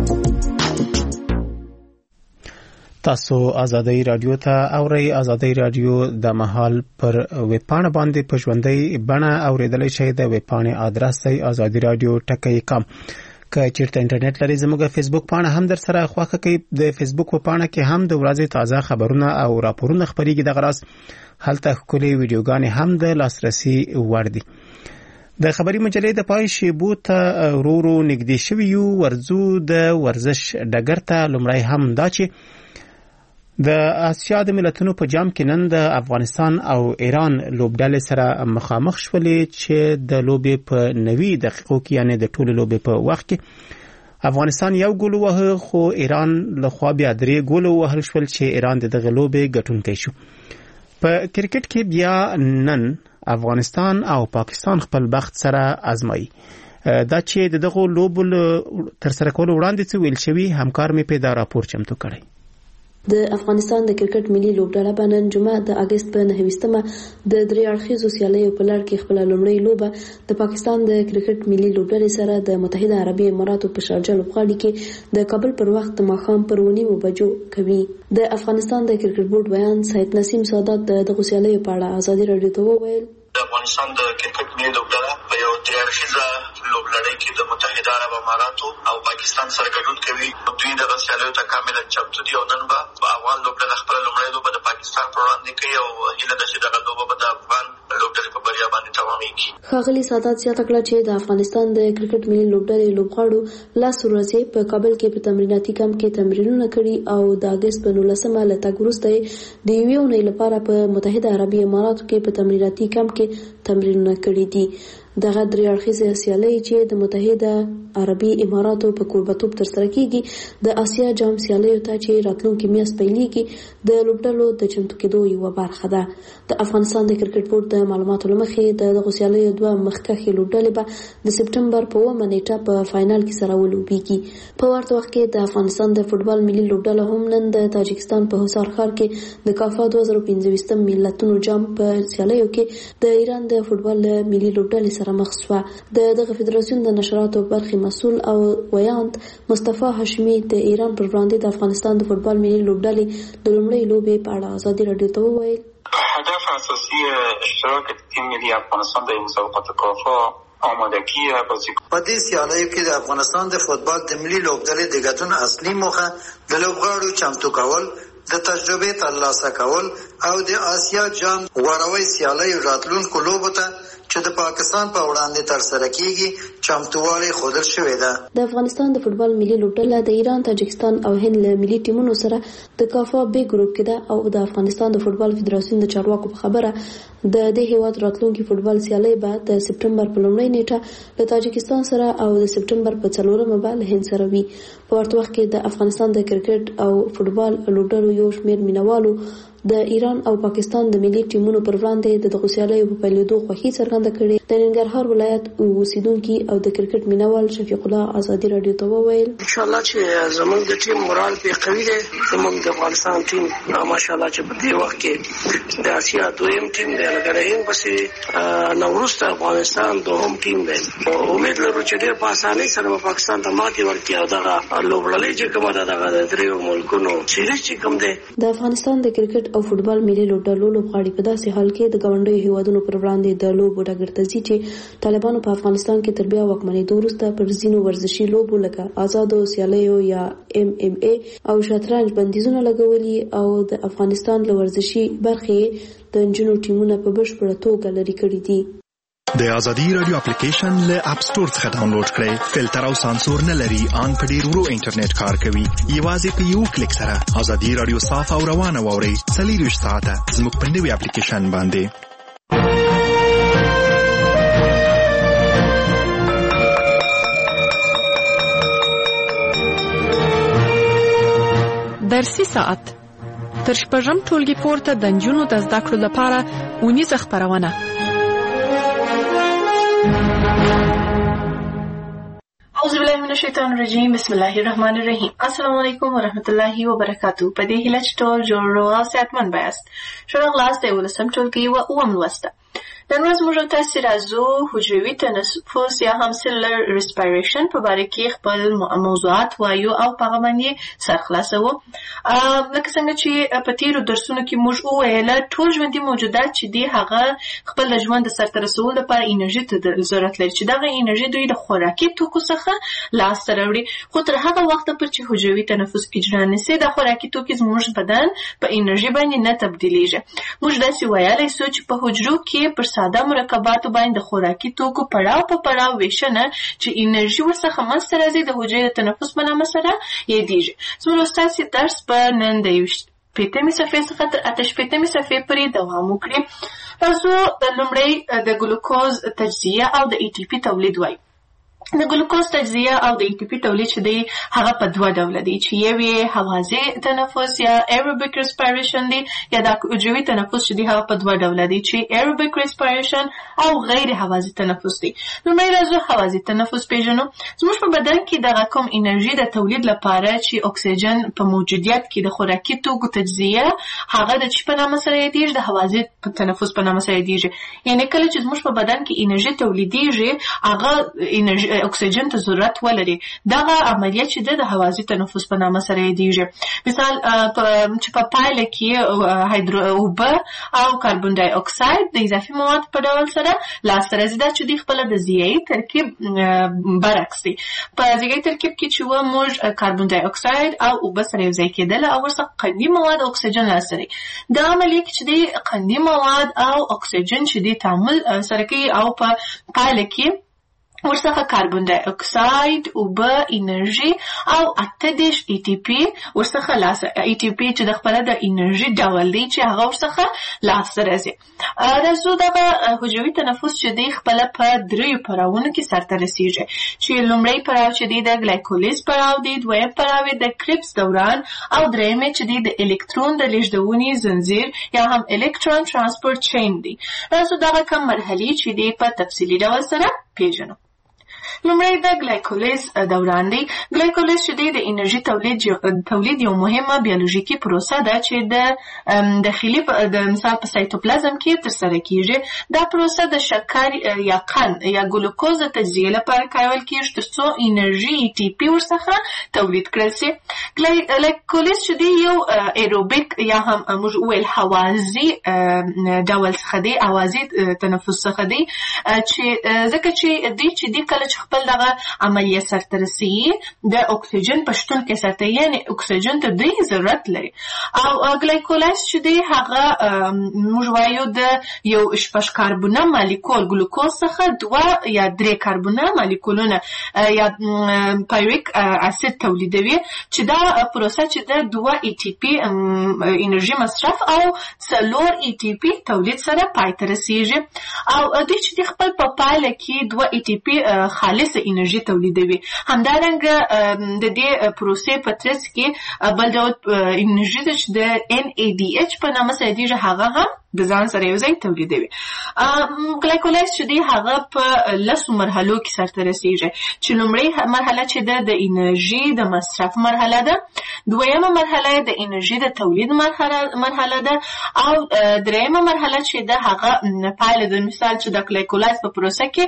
[SPEAKER 1] تاسو ازادي رادیو ته اورئ. ازادي رادیو د مهال پر ویبپاڼه باندې په ژوندۍ بڼه اوریدلای شئ. د ویبپاڼې ادرس دی azadiradio.com. که چیرته انټرنیټ لري زموږ فیسبوک پاڼه هم در سره خوښه کوي. د فیسبوک پاڼه کې هم د ورځې تازه خبرونه او راپورونه خبريږي. د غراس هلته ښکلي ویډیوګانې هم د لاسرسي وړ دي. د خبري مجلې د پای شیبو ته ورو نږدې شوی یو. ورزو د ورزش ډګر ته لومړی هم دا چې د آسیا د ملتونو په جام کې نن د افغانستان او ایران لوبډلې سره مخامخ شولې چې د لوبې په 90 دقیقو کې یعنی د ټولو لوبې په وخت کې افغانستان یو ګول وهه خو ایران له خوا بیا 3 ګول وهل شول چې ایران دغه لوبې ګټونکی شو. په کرکټ کې بیا نن افغانستان او پاکستان خپل بخت سره آزمایي. دا چې دغه لوب تر سره کول وړاندې څه ویل شوی همکار مې پیدا راپور چمتو کړی.
[SPEAKER 8] د افغانستان د کرکټ ملي لوبډله به نن جمعه د اگست په 9مه د درې اړخیزو سیالیو په لړ کې خپل لومړی لوبه د پاکستان د کرکټ ملي لوبډلې سره د متحده عربي اماراتو په شارجه لوبغالي کې د کابل پر وخت ماښام پر 9 بجو کوي. د افغانستان د کرکټ بورډ بیان سید نسیم سادات د دغه سیالیو په اړه ازادي رادیو ته وویل.
[SPEAKER 25] د افغانستان د کرکټ ملي لوبډله په یو درې اړخیزه لوبلړۍ کې د متحده عرب اماراتو او پاکستان سره ګډون کوي. دوی د سیالیو ته کاملا چمتو دي او نن به افغان لوبډله خپل لومړی لوبه د پاکستان پر وړاندې کوي او هیله ده چې دغه لوبه به د افغان لوبډلې په بریا باندې تمامېږي.
[SPEAKER 8] ښاغلي سادات زیاته کړه چې د افغانستان د کرکټ ملي لوبډلې لوبغاړو لاس ورځې په کابل کې په تمریناتي کمپ کې تمرینونه کړي او د اگست په 19مه له تګ وروسته د یوې اونۍ لپاره په متحده عربي اماراتو کې په تمریناتي کمپ کې تمرینونه کړي دي. دغه درې اړخیزه سیالۍ چې د متحده عربي اماراتو په کوربتوب ترسره کیږي د آسیا جام سیالیو ته چې راتلونکي میاشت پیلېږي د لوبډلو د چمتو کېدو یوه برخه ده. د افغانستان د کرکټ بورډ د معلوماتو له مخې د دغو سیالیو 2 مخکښې لوبډلې به د سپټمبر په 9 نیټه په فاینال کې سره ولوبېږي. په ورته وخت کې د افغانستان د فوټبال ملي لوبډله هم نن د تاجکستان په حصار ښار کې د کافا 2015 ملتونو جام په سیالیو کې د ایران د فوټبال ملي لوبډلې مخ شو. دغه فدراسیون د نشراتو برخې مسؤل او ویاند مصطفی هاشمی د ایران پر وړاندې د افغانستان د فوټبال ملي لوبډلې د لومړۍ لوبې په اړه ازادي رادیو ته وویل.
[SPEAKER 25] هدف اساسی اشتراک تیم ملی افغانستان در مسابقات کافا آمادگی بازیکن
[SPEAKER 26] په دې سیالیو کې د افغانستان د فوټبال د ملي لوبډلې د ګټون اصلي موخه د لوبغاړو چمتو کول، د تجربه ترلاسه کول او د آسیا جام غوړوي سیالیو راتلونکو لوبو ته چې د پاکستان په وړاندې ترسره کیږي چمتووالی ښودل شوی ده.
[SPEAKER 8] د افغانستان د فوټبال ملي لوبډله د ایران، تاجکستان او هند له ملي ټیمونو سره د کافا بی ګروپ کې ده او د افغانستان د فوټبال فدراسیون د چارواکو په خبره د دې هیواد راتلونکي فوټبال سیالۍ به د سپټمبر په لومړۍ نیټه له تاجکستان سره او د سپټمبر په 4مه به له هند سره وي. په ورته وخت کې د افغانستان د کرکټ او فوټبال لوبډلو یو شمېر مینوالو د ایران او پاکستان د ملي ټیمونو پر وړاندې د دغه سیالیو په پیلېدو خوښي څرګنده کړې. د ننګرهار ولایت اوسیدونکي او د کرکټ مینوال شفیق الله ازادي رادیو ته وویل
[SPEAKER 2] ان شاء الله چې زموږ د ټیم مورال په قوي دی. زموږ د افغانستان ټیم ماشاءالله چې په دې وخت کې د اسیا دویم ټیم دی، لګره پسې نوروز افغانستان دوهم ټیم دی. امید لرو چې ډېر په اسانۍ سره پاکستان ته ماتې ورکړي او دغه لوبړلې چې کومه ده دغه د دریو ملکونو سیریز چې کوم دی.
[SPEAKER 8] د افغانستان د کرکټ او فوټبال ملي لوبډلو لوبغاړي په داسې حال کې د ګاونډیو هیوادونو پر وړاندې د لوبو ډګر ته ځي چې طالبانو په افغانستان کې تر بیا واکمنېدو وروسته پر ځینو ورزشي لوبو لکه آزادو سیالیو یا MMA او شطرنج بندیزونه لګولي او د افغانستان له ورزشي برخې د نجونو ټیمونه په بشپړه توګه لرې کړي دي.
[SPEAKER 3] د ازادي رادیو اپلیکیشن له اپ سٹور څخه ډاونلوډ کړئ. فلټر او سانسور نه لري، ان په ډیر ورو انټرنیټ کار کوي. یوازې په یو کلیک سره ازادي رادیو صاف او روانه واورئ. 24 ساعته زموږ په نوي اپلیکیشن باندې.
[SPEAKER 13] درسي ساعت تر شپږم ټولګي پورته د نجونو د زده کړو لپاره اونیزه خپرونه.
[SPEAKER 6] اعوذ بالله من الشیطان الرجیم. بسم الله الرحمن الرحیم. السلام علیکم ورحمۃ اللہ وبرکاتہ. په دې هیله چې ټول جوړ او صحتمند یاست. ښه راغلاست د 11م ټولګي و اووم لوسته. نن ورځ موږ تاسو راځو حجروي تنفس یا هم سیلولر ریسپایریشن په اړه کې خپل موضوعات وایو او په هغه باندې سر خلاصو. لکه څنګه چې په تیرو درسونو کې موږ وویل ټول ژوندي موجودات چې دي هغه خپل ژوند د سرته رسولو لپاره انرژي ته ضرورت لري چې دغه انرژي دوی د خوراکي توکو څخه لاسته راوړي. خو تر هغه وخته پورې چې حجروي تنفس اجرا نشي د خوراکي توکو زموږ بدن په انرژي باندې نه تبدیلیږي. موږ داسې ویلای شو چې په حجرو کې پر ساده مرکباتو باندې خوراکي توکو پړاو په پړاو ویشنه چې انرژي ورڅخه منځته راځي د حجرې د تنفس په نامه سره یادېږي. زموږ ستاسو درس په نن د 25مې صفحې څخه تر 28مې صفحې پورې دوام وکړي. راځو لومړی د ګلوکوز تجزیه او د ATP تولید وایو. د ګلوکوز تجزیه او د ATP تولید چې دی هغه په دوه ډوله دی چې یو یې هوازی تنفس یا aerobic respiration دی یا د حجروي تنفس چې دی هغه په دوه ډوله دی چې aerobic respiration او غیر هوازی تنفس دی. لومړی راځو هوازی تنفس پیژنو. زموږ په بدن کې دغه کوم انرژي د تولید لپاره چې اکسیجن په موجودیت کې د خوراکي توکو تجزیه هغه د چی په نامه سره یادېږي د هوازی تنفس په نامه سره یادېږي. یعنی کله چې زموږ په بدن کې انرژي تولیدېږي هغه انرژي اکسیجن ته ضرورت ولري. دغه عملیه چې د هوازی تنفس په نامه سره یادېږي. مثال چې په پایله کې اوبه او کاربن ډای اکساید د اضافي مواد په ډول سره لاسته راځي. دا چې دوی خپله د ضیایي ترکیب برعکس دي. په ضیایي ترکیب کې چې موږ کاربن ډای اکساید او اوبه سره یوځای کېدل او ورڅخه قندي مواد او اکسیجن لاسته راځي. دا عملیه کې چې دوی قندي مواد او اکسیجن چې دوی تعامل سره کوي او په پایله کې ورڅخه کاربن ډای اکساید، اوبه، انرژي او 28 ATP ورڅخه لاسته ATP چې د خپل د انرژي ډول دی چې هغه ورڅخه لاسته راځي. راځو دغه حجروي تنفس چې دی خپل په دریو پړاوونو کې سرته رسیږي چې لومړی پړاو چې دی د ګلایکولیز پړاو دی، دویم پړاو د کریبس دوران او دریم چې دی د الکترون د لیږدونې زنجیر یا هم الکترون ترانسپورت چین دی. راځو دغه کوم مرحلې چې دی په تفصیلي ډول سره پیژنو. لومړی د ګلایکولیز دوران دی. ګلایکولیز چې دی د انرژي تولید یو مهمه بیولوژیکي پروسه ده چې د داخلي د مثال په سایتوپلازم کې ترسره کیږي. دا پروسه د شکر یا قند یا ګلوکوز د تجزیه لپاره کارول کیږي ترڅو انرژي ATP ورڅخه تولید کړل شي. ګلایکولیز چې دی یو ایروبیک یا هم موږ ویل هوازی ډول څخه دی، هوازی تنفس څخه دی چې ځکه چې دی کله چې خپل دغه عملیه سرته رسیږي د اکسیجن په شتون کې سرته یعنی اکسیجن ته دوی ضرورت لري. او ګلایکولیز چې دی هغه موږ وایو د یو شپږ کاربونه مالیکول ګلوکوز څخه 2 یا 3 کاربونه مالیکولونه یا پایرویک اسید تولیدوي چې دا پروسه چې د 2 ATP انرژي مصرف او 4 ATP تولید سره پای ته رسیږي. او دوی چې خپل په پایله کې 2 ATP خالصه انرژي تولیدوي. همدارنګه د دې پروسې په ترڅ کې بل ډول انرژي چې د NADH په نامه سره یادېږي هغه هم د ځان سره یو ځای تولیدوي. ګلایکولاایز چې دی هغه په 10 مرحلو کې سرته رسیږي چې لومړی مرحله چې د انرژي د مصرف مرحله ده، دویمه مرحله د انرژي د تولید مرحله ده، او دریمه مرحله چې د هغه پایله د مثال چې د ګلایکولاایز په پروسه کې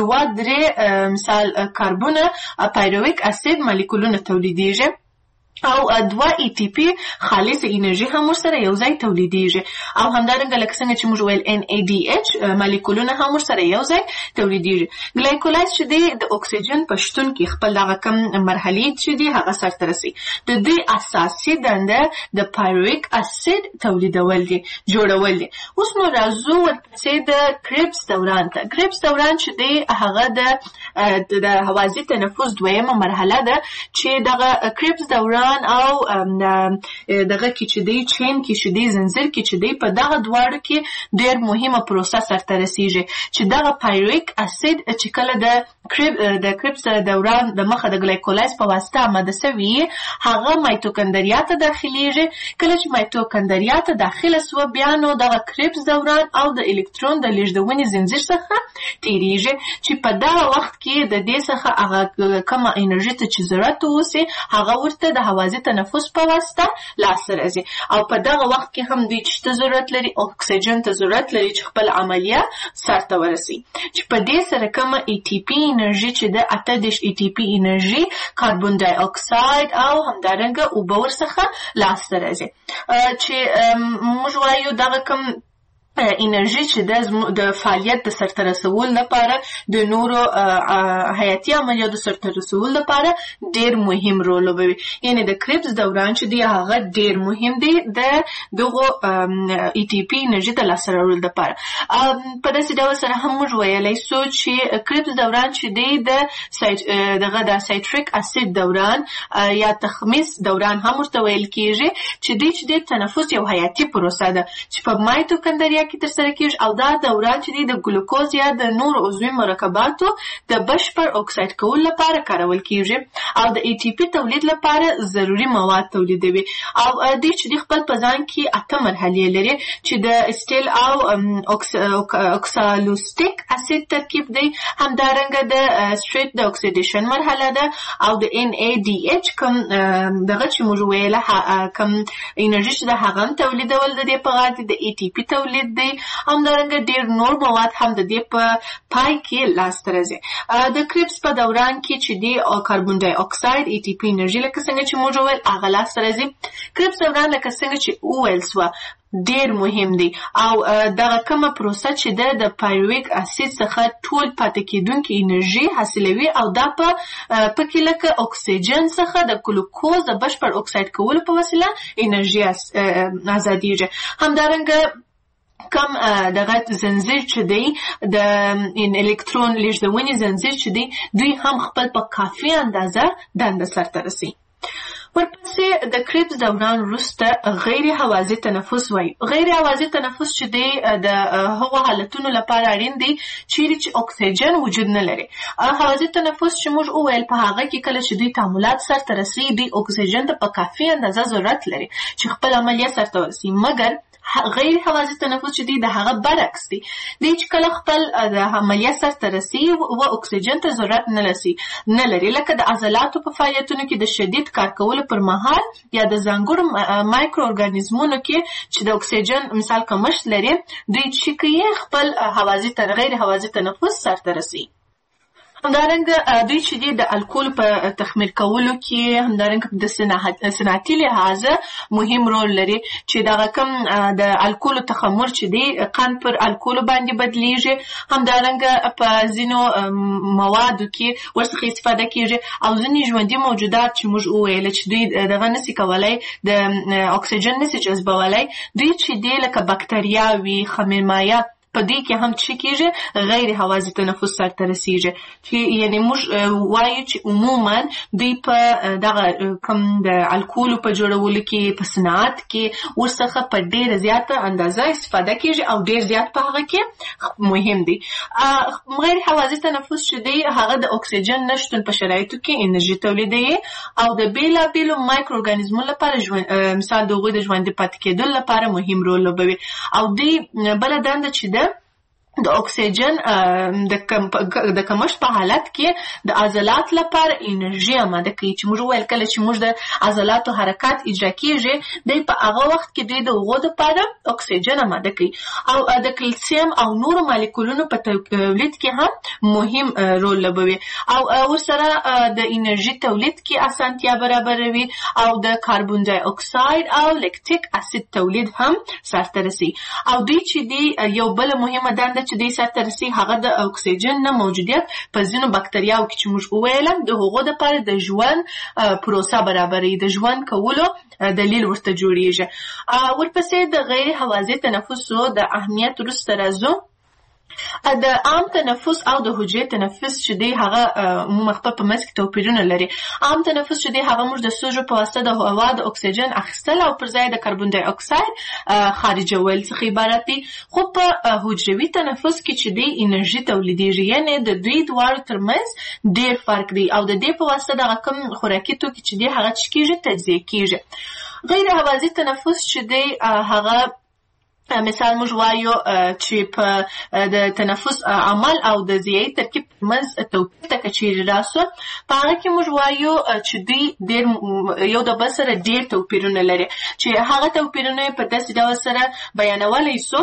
[SPEAKER 6] 2-3 مثال کاربونه پایرویک اسید مالیکولونه تولیدیږي او 2 ATP خالص انرژي هم ورسره یو ځای تولیدیږي، او همدارنګه لکه څنګه چې موږ ویل NADH مالیکولونه هم ورسره یو ځای تولیدیږي. ګلایکولاایز چې دی د اکسیجن په شتون کې خپل دغه کم مرحلې چې دی هغه سرته رسي. د دې اساسي دنده د پایرویک اسید تولیدول دي، جوړول دي. اوس نو راځو ورپسې د کریبس دوران ته. کریبس دوران چې دی هغه د هوازی تنفس دویمه مرحله ده چې دغه کریبس دوران او دغه کې چې دی چین کې چې دی زنجیر کې چې دی په دغه دواړو کې ډېر مهمه پروسه سرته رسیږي چې دغه پایرویک اسید چې کله د کریبس دوران د مخه د ګلایکولاایز په واسطه آماده سوي هغه مایتوکندریا ته داخليږي. کله چې مایتوکندریا ته داخله سو بیا نو دغه کریبس دوران او د الکترون د لیږدونې زنجیر څخه تیریږي چې په دغه وخت کې د دې څخه هغه کومه انرژي ته چې ضرورت وسی هغه ورته د هوازی تنفس په واسطه لاسته راځي، او په دغه وخت کې هم دوی چې ضرورت لري اکسیجن ته ضرورت لري چې خپل عملیه سرته ورسي، چې په دې سره کومه ATP انرژي چې د 18 ATP انرژي کاربن ډای اکساید او همدارنګه اوبه ورڅخه لاسته راځي. چې موږ وایو دغه کوم انرژي چې د فعالیت د سرته رسولو لپاره د نورو حیاتي عملیاتو سرته رسولو لپاره ډېر مهم رول لوبوي. یعنی د کریبس دوران چې دی هغه ډېر مهم دی د دغه ATP انرژي د لاسته راوړلو لپاره. په داسې ډول سره هم موږ ویلی سو چې کریبس دوران چې دی د سایتریک اسید دوران یا تخمیس دوران هم ورته ویل کېږي چې دی تنفس یو حیاتي پروسه ده چې په مایتوکندریا کې ترسره کېږي، او دا دوران چې دی د ګلوکوز یا د نورو عضوي مرکباتو د بشپړ اکساید کولو لپاره کارول کېږي او د ATP تولید لپاره ضروري مواد تولیدوي. او دې چې دی خپل په ځان کې 8 مرحلې لري چې د اسټیل او اوکسالوستیک اسید ترکیب دی، همدارنګه د سټریټ د اکسیډیشن مرحله ده، او د NADH کوم دغه چې موږ ویله کوم انرژي چې د هغه تولیدول د دې په غاړه د ATP تولید دی، همدارنګه ډېر نور مواد هم د دې په پای کې لاسته راځي. د کریبس په دوران کې چې دی کاربن ډای اکساید ATP انرژي لکه څنګه چې موږ ویل هغه لاسته راځي. کریبس دوران لکه څنګه چې وویل سوه ډېر مهم دی، او دغه کومه پروسه چې د پایرویک اسید څخه ټول پاتې کېدونکې انرژي حاصلوي، او دا پکې لکه اکسیجن څخه د ګلوکوز د بشپړ اکساید کولو په وسیله انرژي ازادیږي. همدارنګه کم دغه زنجیر چې دی د الکترون لیږدونې زنجیر چې دی دوی هم خپل په کافي اندازه دنده سرته رسي. ورپسې د کریبس دوران وروسته غیر هوازی تنفس وایي. غیر هوازی تنفس چې دی د هغو حالتونو لپاره اړین دی چیرې چې اکسیجن وجود نه لري. هوازی تنفس چې موږ وویل په هغه کې کله چې دوی تعاملات سرته رسي دوی اکسیجن ته په کافي اندازه ضرورت لري چې خپل عملیه سرته ورسي، مګر غیر هوازی تنفس چې دی د هغه برعکس دی. دی چې کله خپل د عملیه سرته رسي و اکسیجن ته ضرورت نه لري، لکه د عضلاتو په فعالیتونو کې د شدید کار کولو پر مهال یا د ځانګړو مایکرو ارګانیزمونو کې چې د اکسیجن مثال کمښت لري دوی چې کوي خپل غیر هوازی تنفس سرته رسي. همدارنګه دوی چې دی د الکول په تخمیر کولو کې همدارنګه د صنعتي لحاظه مهم رول لري چې دغه کوم د الکول تخمر چې دی قند پر الکول باندې بدلیږي، همدارنګه په ځینو موادو کې ورڅخه استفاده کیږي، او ځینې ژوندي موجودات چې موږ وویل چې دوی دغه نسي کولای د اکسیجن نسي جذبولای، دوی چې دی لکه بکتریاوي، خمیرمایه په دې کې هم چې کېږي غیر هوازی تنفس سرته رسیږي چې یعنی موږ وایو چې عموما دوی په دغه کم د الکولو په جوړولو کې په صنعت کې ورڅخه په ډېره زیاته اندازه استفاده کېږي او ډېر زیات په هغه کې مهم دي. غیر هوازی تنفس چې دی هغه د اکسیجن نشتون په شرایطو کې انرژي تولیدوي او د بیلابیلو مایکرو ارګانیزمونو لپاره مثال د هغوی د ژوندي پاتې کېدو لپاره مهم رول لوبوي او دوی بله دنده چې ده د اکسیجن د کمښت په حالت کې د عضلات لپاره انرژي آماده کوي چې موږ ویل کله چې موږ د عضلاتو حرکات اجرا کیږي دی په هغه وخت کې دوی د هغو دپاره اکسیجن آماده کوي او د کلسیم او نورو مالیکولونو په تولید کې هم مهم رول لوبوي او ورسره د انرژي تولید کې اسانتیا برابروي او د کاربن ډای اکساید او لیکتیک اسید تولید هم سرته رسي او دوی چې دی یو بل مهمه دنده چې دوی سرته رسي هغه د اکسیجن نه موجودیت په ځینو بکتریاوو کې چې موږ وویلم د هغو دپاره د ژوند پروسه برابروي د ژوند کولو دلیل ورته جوړیږي. ورپسې د غیر هوازی تنفسو د اهمیت وروسته راځو. د عام تنفس او د حجرې تنفس چې دی هغه عموما خپل په منځ کې توپیرونه لري. عام تنفس چې دی هغه موږ د سږو په واسطه د هوا د اکسیجن اخیستل او پر ځای د کاربن ډای اکساید خارجول څخه عبارت دي. خو په حجروي تنفس کې چې دی انرژي تولیدېږي یعنې د دوی دواړو ترمنځ ډېر فرق دی او د دې په واسطه دغه کوم خوراکي توکي چې دی هغه څه کېږي تجزیه کېږي. غیر هوازی تنفس چې دی هغه مثال موږ وایو چې په د تنفس عمل او د ضیایي ترکیب ترمنځ توپیر ته که چیرې راسو په هغه کې موږ وایو چې دوی ډېر یو د بل سره ډېر توپیرونه لري چې هغه توپیرونه په داسې ډول سره بیانولی سو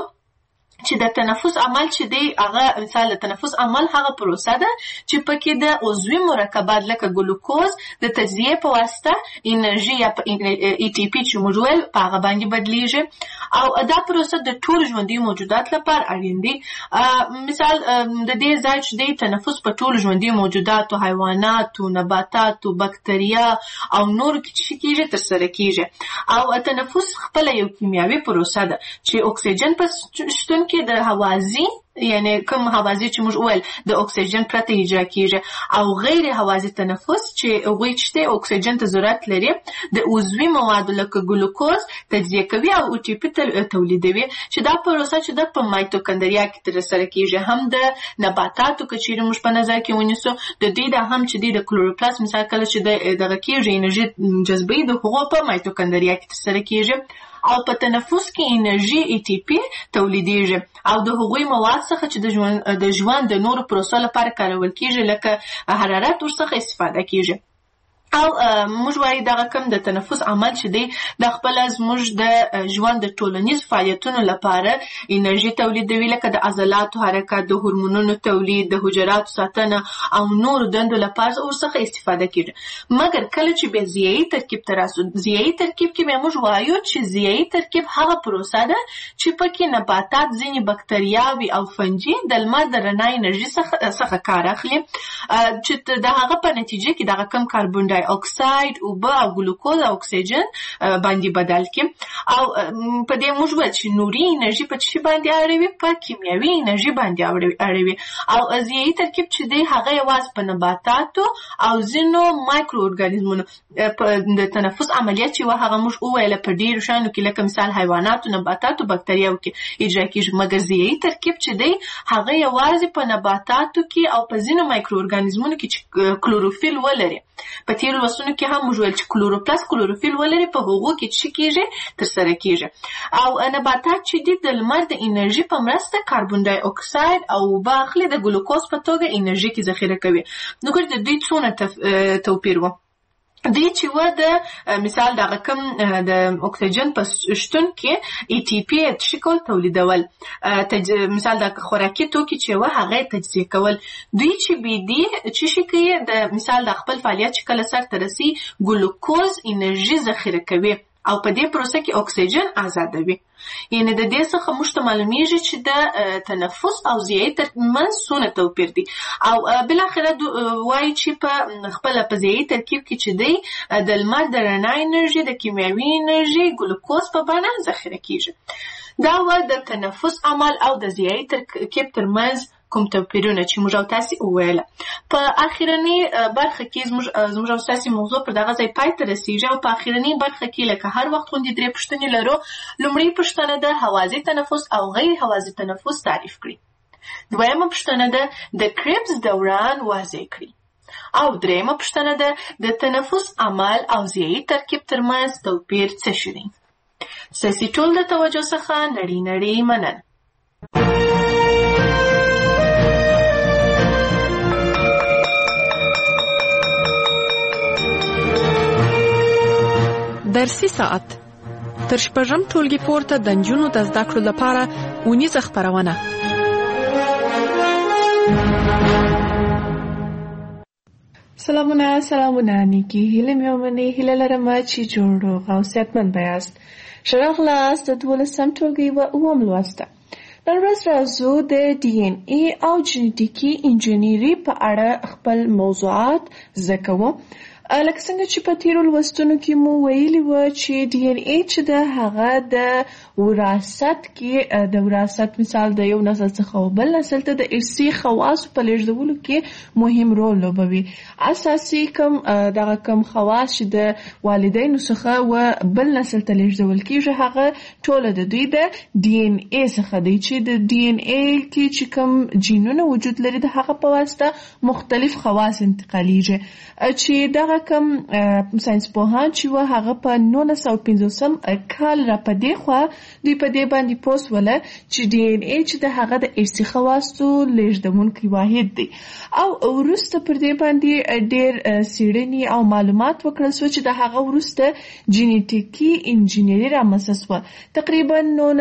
[SPEAKER 6] چې د تنفس عمل چې دی هغه مثال د تنفس عمل هغه پروسه ده چې پکې د عضوي مرکبات لکه ګلوکوز د تجزیې په واسطه انرژي یا ای ټي پي چې موږ ویل په هغه باندې بدلیږي او دا پروسه د ټولو ژوندي موجودات لپاره اړین دي. مثال د دې ځای چې دی تنفس په ټولو ژوندي موجوداتو حیواناتو نباتاتو بکتریا او نورو کې چې کېږي ترسره کېږي او تنفس خپله یو کیمیاوي پروسه ده چې اکسیجن په شتون کې د هوازی یعنی کوم هوازی چې موږ ویل د اکسیجن پرته اجرا کیږي او غیر هوازی تنفس چې هغوی چې اکسیجن ته ضرورت لري د عضوي موادو لکه ګلوکوز تجزیه کوي او او ټي پي تولیدوي چې دا پروسه چې د په مایتوکندریا کې ترسره کیږي هم د نباتاتو که چیرې موږ په نظر کې ونیسو د دوی د هم چې د کلوروپلاست مثال کله چې دغه کیږي انرژي جذبوي د هغو په مایتوکندریا کې ترسره کیږي او په تنفس کې انرژي ای ټي پي تولیدېږي او د هغوی مواد څخه چې د ژوند د نورو پروسو لپاره کارول کېږي لکه حرارت ورڅخه استفاده کېږي او موږ وایو دغه کوم د تنفس عمل چې دی د خپله زموږ د ژوند د ټولنیز فعالیتونو لپاره انرژي تولیدوي لکه د عضلاتو حرکت د هورمونونو تولید د حجراتو ساتنه او نورو دندو لپاره ورڅخه استفاده کېږي. مګر کله چې بیا ضیایي ترکیب ته راسو ضیایي ترکیب کې بیا موږ وایو چې ضیایي ترکیب هغه پروسه ده چې پکې نباتات ځینې بکتریاوي او فنجي د لمر د رڼا انرژي څخه کار اخلي چې د هغه په نتیجه کې دغه کم کاربن ډای اکساید اوبه او ګلوکوز او اکسیجن باندې بدل کړي او په دې موږ وایو چې نوري انرژي په څه باندې اړوي په کیمیاوي انرژي باندې اړوي او ضیایي ترکیب چې دی هغه یوازې په نباتاتو او ځینو مایکرو ارګانیزمونو د تنفس عملیات چې هغه موږ وویل په ډیرو شیانو کې لکه مثال حیواناتو نباتاتو بکتریاوو کې اجرا کېږي مګر ضیایي ترکیب چې دی هغه یوازې په نباتاتو کې او په ځینو مایکرو ارګانیزمونو کې چې کلوروفیل ولري په تیرو لوستونو کې هم موږ ویل چې کلوروپلاست کلوروفیل ولري په هغو کې څه کېږي ترسره کېږي او نباتات چې دي د لمر د انرژي په مرسته کاربن ډای اکساید او اوبه اخلي د ګلوکوز په توګه انرژي کې ذخیره کوي. نو ګورئ د دوی څونه توپیر و دوی چې و د مثال دغه کوم د اکسیجن په شتون کې ای ټي پي شکل تولیدول مثال د خوراکي توکي چې و هغه تجزیه کول. دوی چې بي دي چې شي کوي د مثال د خپل فعالیت چې کله سرته رسي ګلوکوز انرژي ذخیره کوي او په دې پروسه کې اکسیجن آزادوي. یعنی د دې څخه موږ ته معلومیږي چې د تنفس او ضیایي ترمنځ څونه توپیر دی او بالاخره وایي چې په خپله په ضیایي ترکیب کې چې دی د لمر د رڼا انرژي د کیمیاوي انرژي ګلوکوز په بڼه ذخیره کیږي. دا د تنفس عمل او د ضیایي ترکیب ترمنځ کوم توپیرونه چې موږ او تاسې وویله. په اخرنۍ برخه کې زموږ او تاسې موضوع پر دغه ځای پای ته رسیږي او په اخرنۍ برخه کې لکه هر وخت غوندې 3 پوښتنې لرو. لومړۍ پوښتنه ده هوازی تنفس او غیر هوازی تنفس تعریف کړي. دویمه پوښتنه ده د کریبس دوران واضح کړي. او دریمه پوښتنه ده د تنفس عمل او ضیایي ترکیب ترمنځ توپیر څه شی دی. ستاسې ټول د توجه څخه نړۍ مننه.
[SPEAKER 13] درسي ساعت تر شپږم ټولګي پورته د نجونو د زده کړو لپاره اونیزه خپرونه.
[SPEAKER 6] سلامونه نیکی هیله مې ومنئ. هیله لرم چې جوړ روغ او صحتمند یاست. ښه راغلاست د 12م ټولګي و 9م لوست. نن ورځ راځو د DNA او جنیټیکي انجینري په اړه خپل موضوعات زده کوو. لکه څنګه چې په تیرو لوستونو کې مو ویلي و چې DNA چې د هغه د وراثت کې د وراثت مثال د یو نسل څخه بل نسل ته د ارثي خواصو په لیږدولو کې مهم رول لوبوي. اساسي کم خواص چې د والدینو څخه و بل نسل ته لیږدول کېږي هغه ټول د دوی د DNA څخه دی چې د DNA کې چې کوم جینونه وجود لري د هغه په واسطه مختلف خواص انتقالیږي. چې دغه کم ساينس پوهان چې و هغه په 1950 کال را پدې خوا دوی په دې باندې پوس ولا چې DNA چې د هغه د ارثي خواصو لیږدونکي واحد دی او ورسته پر دې باندې ډېر څېړنې او معلومات وکړل شو چې د هغه ورسته جنیټیکي انجینري رامنځته شوه. تقریبا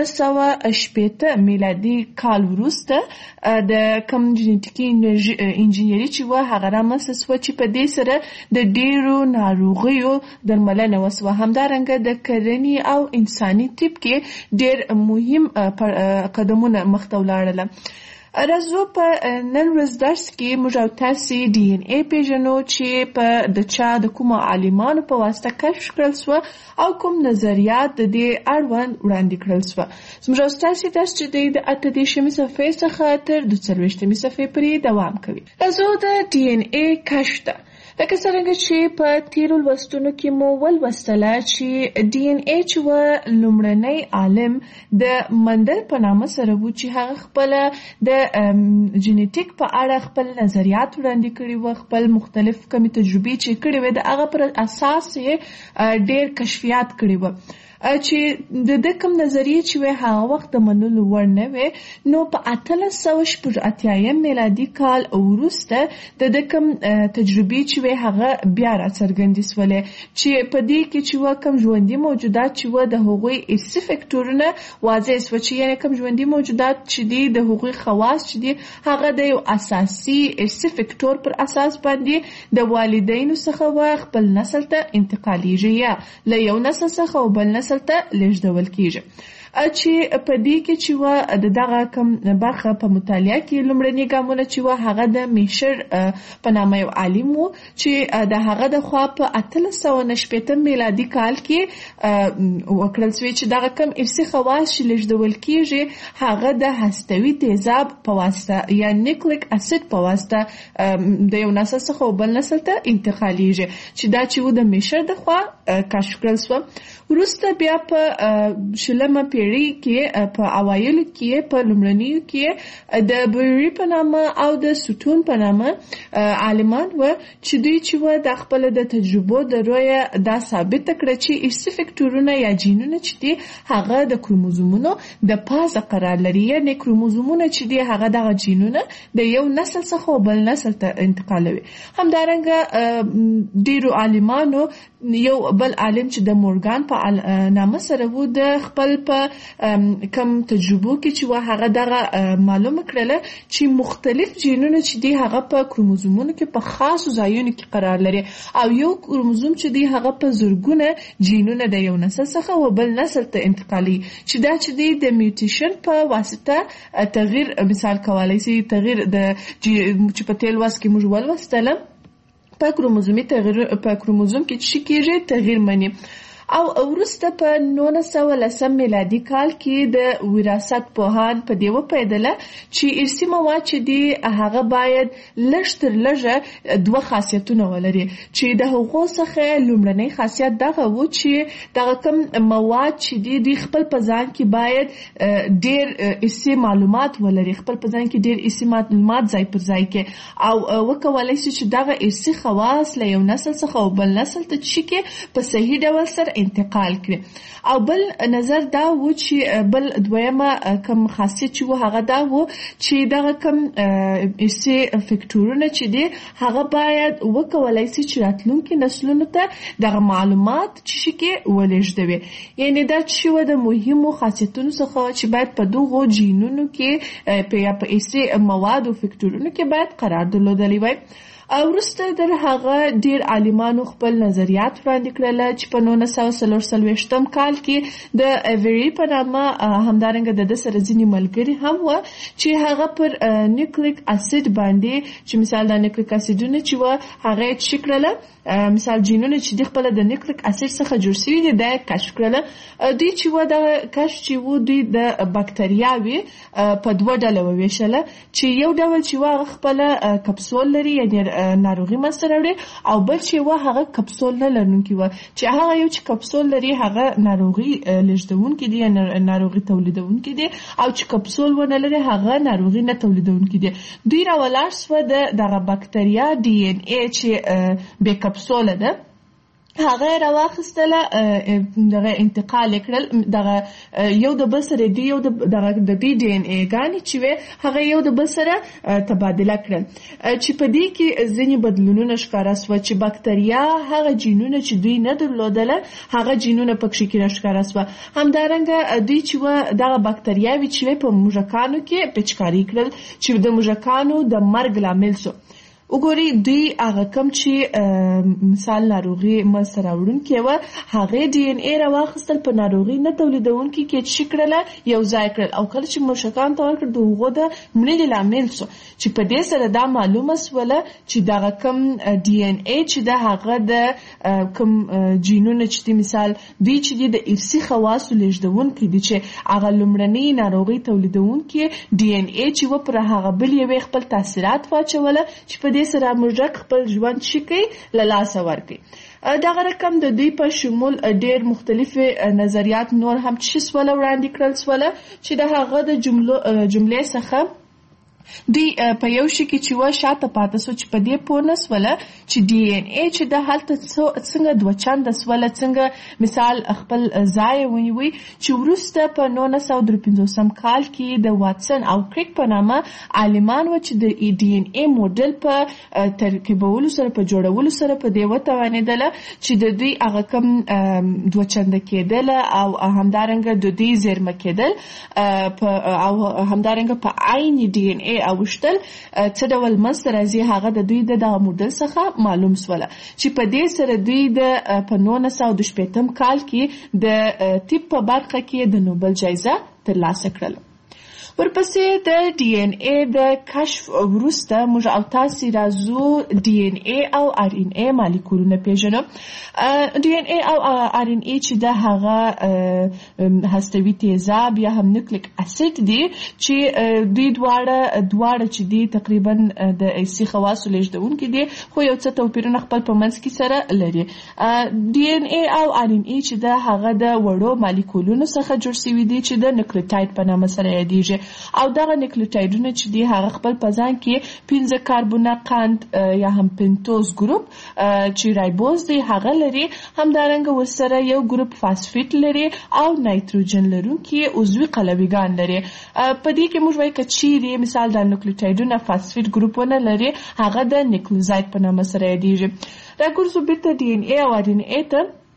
[SPEAKER 6] 1980 میلادي کال ورسته د کم جنیټیکي انجینري چې و هغه رامنځته شوه چې په دې سره د ډیرو ناروغیو درملنه وسوه. همدارنګه د کرنې او انساني طب کې ډیر مهم قدمونه مخته ولاړل. راځو په نن ورځ درس کې موږ او تاسې DNA پیژنو چې په د چا د کومو عالمانو په واسطه کشف کړل شوه او کوم نظریات د دې اړوند وړاندې کړل شوه. زموږ او تاسې درس چې دی د 38مې صفحې څخه تر 42مې صفحې پورې دوام کوي. راځو د DNA کشف ته. لکه څنګه چې په تیرو لوستونو کې مو ولوستله چې DNA چې و لومړنی عالم د مندل په نامه سره و چې هغه خپله د جنیټیک په اړه خپل نظریات وړاندې کړي و، خپل مختلف کمې تجربې چې کړي وې د هغه پر اساس یې ډېر کشفیات کړي و چې د کوم نظریې چې وې هغه وخت د منلو وړ نه وې. نو په 1880 میلادي کال وروسته د کوم تجربې چې وې هغه بیا راڅرګندې شولې چې په دې کې چې و کوم ژوندي موجودات چې و د هغوی ارثي فکټورونه واضح شوه چې یعنې کوم ژوندي موجودات چې دي د هغوی خواص چې دي هغه د یو اساسي ارثي فکټور پر اساس باندې د والدینو څخه و خپل نسل ته انتقالیږي یا له یو نسل څخه و بل نسل ته لیږدول کیږي. چې په دې کې چې و د دغه کم برخه په مطالعه کې لومړني ګامونه چې و هغه د میشر په نامه یو عالم و چې د هغه د خوا په 1890 میلادي کال کې وکړل شوی چې دغه کم ارثي خواص چې لیږدول کیږي هغه د هستوي تیزاب په واسطه یا نیوکلیک اسید په واسطه د یو نسل څخه بل نسل ته انتقالیږي چې دا چې و د میشر د خوا کشف کړل شو. وروسته بیا په شلمه پیړۍ کې په اوایلو کې په لومړنیو کې د بوری په نامه او د سوتون په نامه عالمان و چې دوی چې و د خپل د تجربو د رویه دا ثابت کړه چې ارثي فکټورونه یا جینونه چې دي هغه د کروموزومونو د پاسه قرار لري، یعنې کروموزومونه چې دي هغه دغه جینونه د یو نسل څخه بل نسل ته انتقالوي. همدارنګه ډیرو عالمانو یو بل عالم چې د مورګان په نامه سره و د خپل په کم تجربو کې چې هغه دغه معلومه کړله چې مختلف جینونه چې دي هغه په کروموزومونو کې په خاصو ځایونو کې قرار لري او یو کروموزوم چې دی هغه په زرګونه جینونه د یو نسل څخه و بل نسل ته انتقالي چې دا چې دی د میوټیشن په واسطه تغییر مثال کولای شي تغییر د چې په تیل واس کې موږ ولوستل په کروموزومي تغییر په کروموزوم کې چې کېږي تغییر مني او ورسته په 1910 میلادي کال کې د وراثت پوهان په دیو پیدله چې ارثي مواد چې دی هغه باید لږ تر لږه دوه خاصیتونه ولري چې د هغو څخه لومړنی خاصیت دغه و چې دغه کوم مواد چې دی خپل په ځان کې باید ډیر ارثي معلومات ولري خپل په ځان کې ډیر ارثي معلومات ځای پر ځای کې او وکولای شي چې دغه ارثي خواص له یو نسل څخه او بل نسل ته چې په صحیح ډول سره انتقال کړي او بل نظر دا و چې بل دویمه کم خاصیت چې و هغه دا و چې دغه کم ارثي فکټورونه چې دي هغه باید وکولای شي چې راتلونکي نسلونو ته دغه معلومات چې کې ولېږدوي یعنی دا چې و د مهمو خاصیتونو څخه چې باید په دغو جینونو کې په ارثي مواد او فکټورونو کې باید قرار درلودلی وای ورسته در هغه ډیر عالمانو خپل نظریات وړاندې کړل چې په 1943 کال کې د ایوری په نامه همدارنګه د سره ځینی ملګری هم و چې هغه پر نیوکلیک اسید باندې چې مثال د نیوکلیک اسیدونه چې و هغه چې کړل مثال جینونه چې د خپل د نیوکلیک اسید څخه جوړ شوي دي د کشف کړل دوی چې و د کشف چې و دوی د بکټریاوي په دوه ډله وویشل چې یو ډول چې و خپل کپسول لري یعنی ناروغي مسره او بل چې و هغه کپسول نه لرونکي و چې هغه یو چې کپسول لري هغه ناروغي لږدونکي دي ناروغي تولیدونکي دي او چې کپسول ونه لري هغه ناروغي نه تولیدونکي دي دوی راولاړ سو دغه بکټریا ډي ان اي چې به کپسول ده هغه راوخستله دغه انتقال کړل دغه یو د بل سره دی یو د ډي ان اي غاني چې هغه یو د بل سره تبادله کړل چې په دې کې ځینې بدلونونه ښکارا سو چې بکټریا هغه جینونه چې دوی نه درلودله هغه جینونه پکې کې ښکارا سو همدارنګه دوی چې دغه بکټریاوي چې په موږکانو کې پچکاری کړل چې د موږکانو د مرګ لامل شو وګوري دوی هغه کم چې مثال ناروغي مسره وړونکي و هغه ډي ان اي راوخستل په ناروغي نه تولیدونکي کې شکرله یو ځای کړل او کله چې مشکان ته ورکړ دغه د مړي لامل شو چې په دې سره دا معلومه سوله چې دغه کم ډي ان اي چې د هغه د کم جینونه چې مثال دوی چې د ارثي خواص لږدونکي دي چې هغه لومړنی ناروغي تولیدونکي ډي ان اي چې و پر هغه بل یو خپل تاثیرات واچوله چې په سره موږ خپل ژوند شکی له لاسه ورکړي دغه رقم د دوی په شمول ډېر مختلف نظریات نور هم چې سوله وړاندې کړل سوله چې د هغه د جملې څخه دوی په یو شي کې چې و شاته پاتې سو چې په دې پوه نه سوله چې ډي ان اي چې د هلته څنګه دوه چنده سوله څنګه مثال خپل ځای ونیوي چې وروسته په 1953 کال کې د واتسن او کریک په نامه عالمان و چې د ډي ان اي موډل په ترکیبولو سره په جوړولو سره په دې وتوانېدله چې د دوی هغه کم دوه چنده کېدل او همدارنګه د دوی زیرمه کېدل او همدارنګه په عین ډي ان اي اوشتل څه ډول مسته راځي هغه د دوی د موډل څخه معلوم سوله چې په دې سره دوی د په 1915 کال کې د طب په برخه کې د نوبل جایزه ترلاسه کړل ورپسې د ډي ان اي د کشف وروسته موږ او تاسو راځو ډي ان اي او ار ان اي مالیکولونه پیژنو ډي ان اي او ار ان اي چې د هغه هستوي تیزاب یا هم نیوکلیک اسید دي چې دوی دواړه چې دي تقریبا د ارثي خواصو لږدونکي دي خو یو څه توپیرونه خپل په منځ کې سره لري ډي ان اي او ار ان اي چې د هغه د وړو مالیکولونو څخه جوړ شوي دي چې د نیوکلیوټاید په نامه سره یادېږي او دغه نیوکلیوټایډونه چې دي هغه خپل په ځان کې 15 کاربونه قند یا هم پنتوز ګروپ چې رایبوز دی هغه لري همدارنګه ورسره یو ګروپ فاسفیټ لري او نایتروجن لرونکي عضوي قلویګان لري په دې کې موږ وایو چې مثال د نیوکلیوټایډونه فاسفیټ ګروپونه لري هغه د نیوکلیوزاید په نامه سره یادېږي راګرځو بیرته ډي ان اي او ار ان اي ته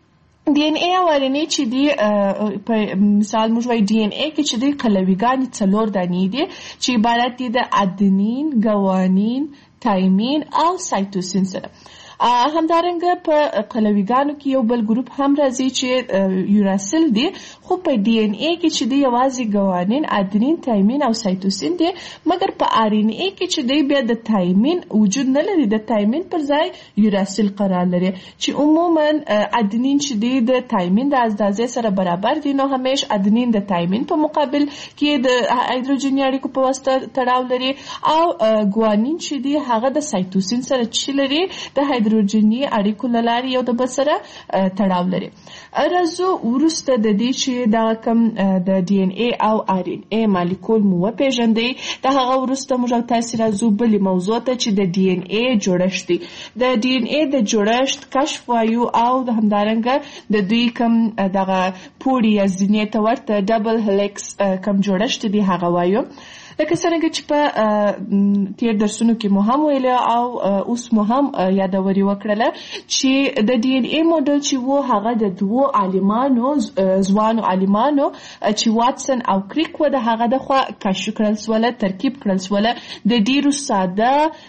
[SPEAKER 6] ډي ان اي او ار ان اي چې دی په مثال موږ وایو ډي ان اي کې چې دی قلویګانې 4 دانې دي چې عبارت دي د ادنین، ګوانین، تایمین او سایتوسین سره. همدارنګه په قلویګانو کې یو بل ګروپ هم راځي چې یوراسل دی، خو په ډي ان اي کې چې دی یوازې ګوانین، ادنین، تایمین او سایتوسین دی، مګر په ار ان اي کې چې دی بیا د تایمین وجود نه لري، د تایمین پر ځای یوراسل قرار لري چې عموما ادنین چې دی د تایمین د اندازې سره برابر دي، نو همیش ادنین د تایمین په مقابل کې د هایدروجني اړیکو په واسطه تړاو لري، او ګوانین چې دی هغه د سایتوسین سره چې لري د هایدروجني اړیکو له لارې یو د بل سره تړاو لري. راځو وروسته د دې چې دا کوم د ډي ان اي او ار ان اي مالیکول مو وپېژندئ، د هغه وروسته موږ تاسو راځو بلې موضوع ته چې د ډي ان اي جوړښت دی. د ډي ان اي د جوړښت کشف وایو او د همدارنګه د دوی کوم دغه پوړي یا زینې ته ورته ډبل هلیکس کوم جوړښت دی هغه وایو. لکه څنګه چې په تیر درسونو کې مو هم ویل او اوس مو هم یادوري وکړله چې د ډي ان اي موډل چې وو هغه د دوو عالمانو ځوانو عالمانو چې واتسن او کریک و د هغه د خوا کشف کړل سوله، ترکیب کړل سوله د ډیرو ساده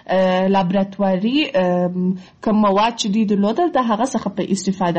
[SPEAKER 6] لابراتواري کوم مواد چې دوی درلودل د هغه څخه په استفاده.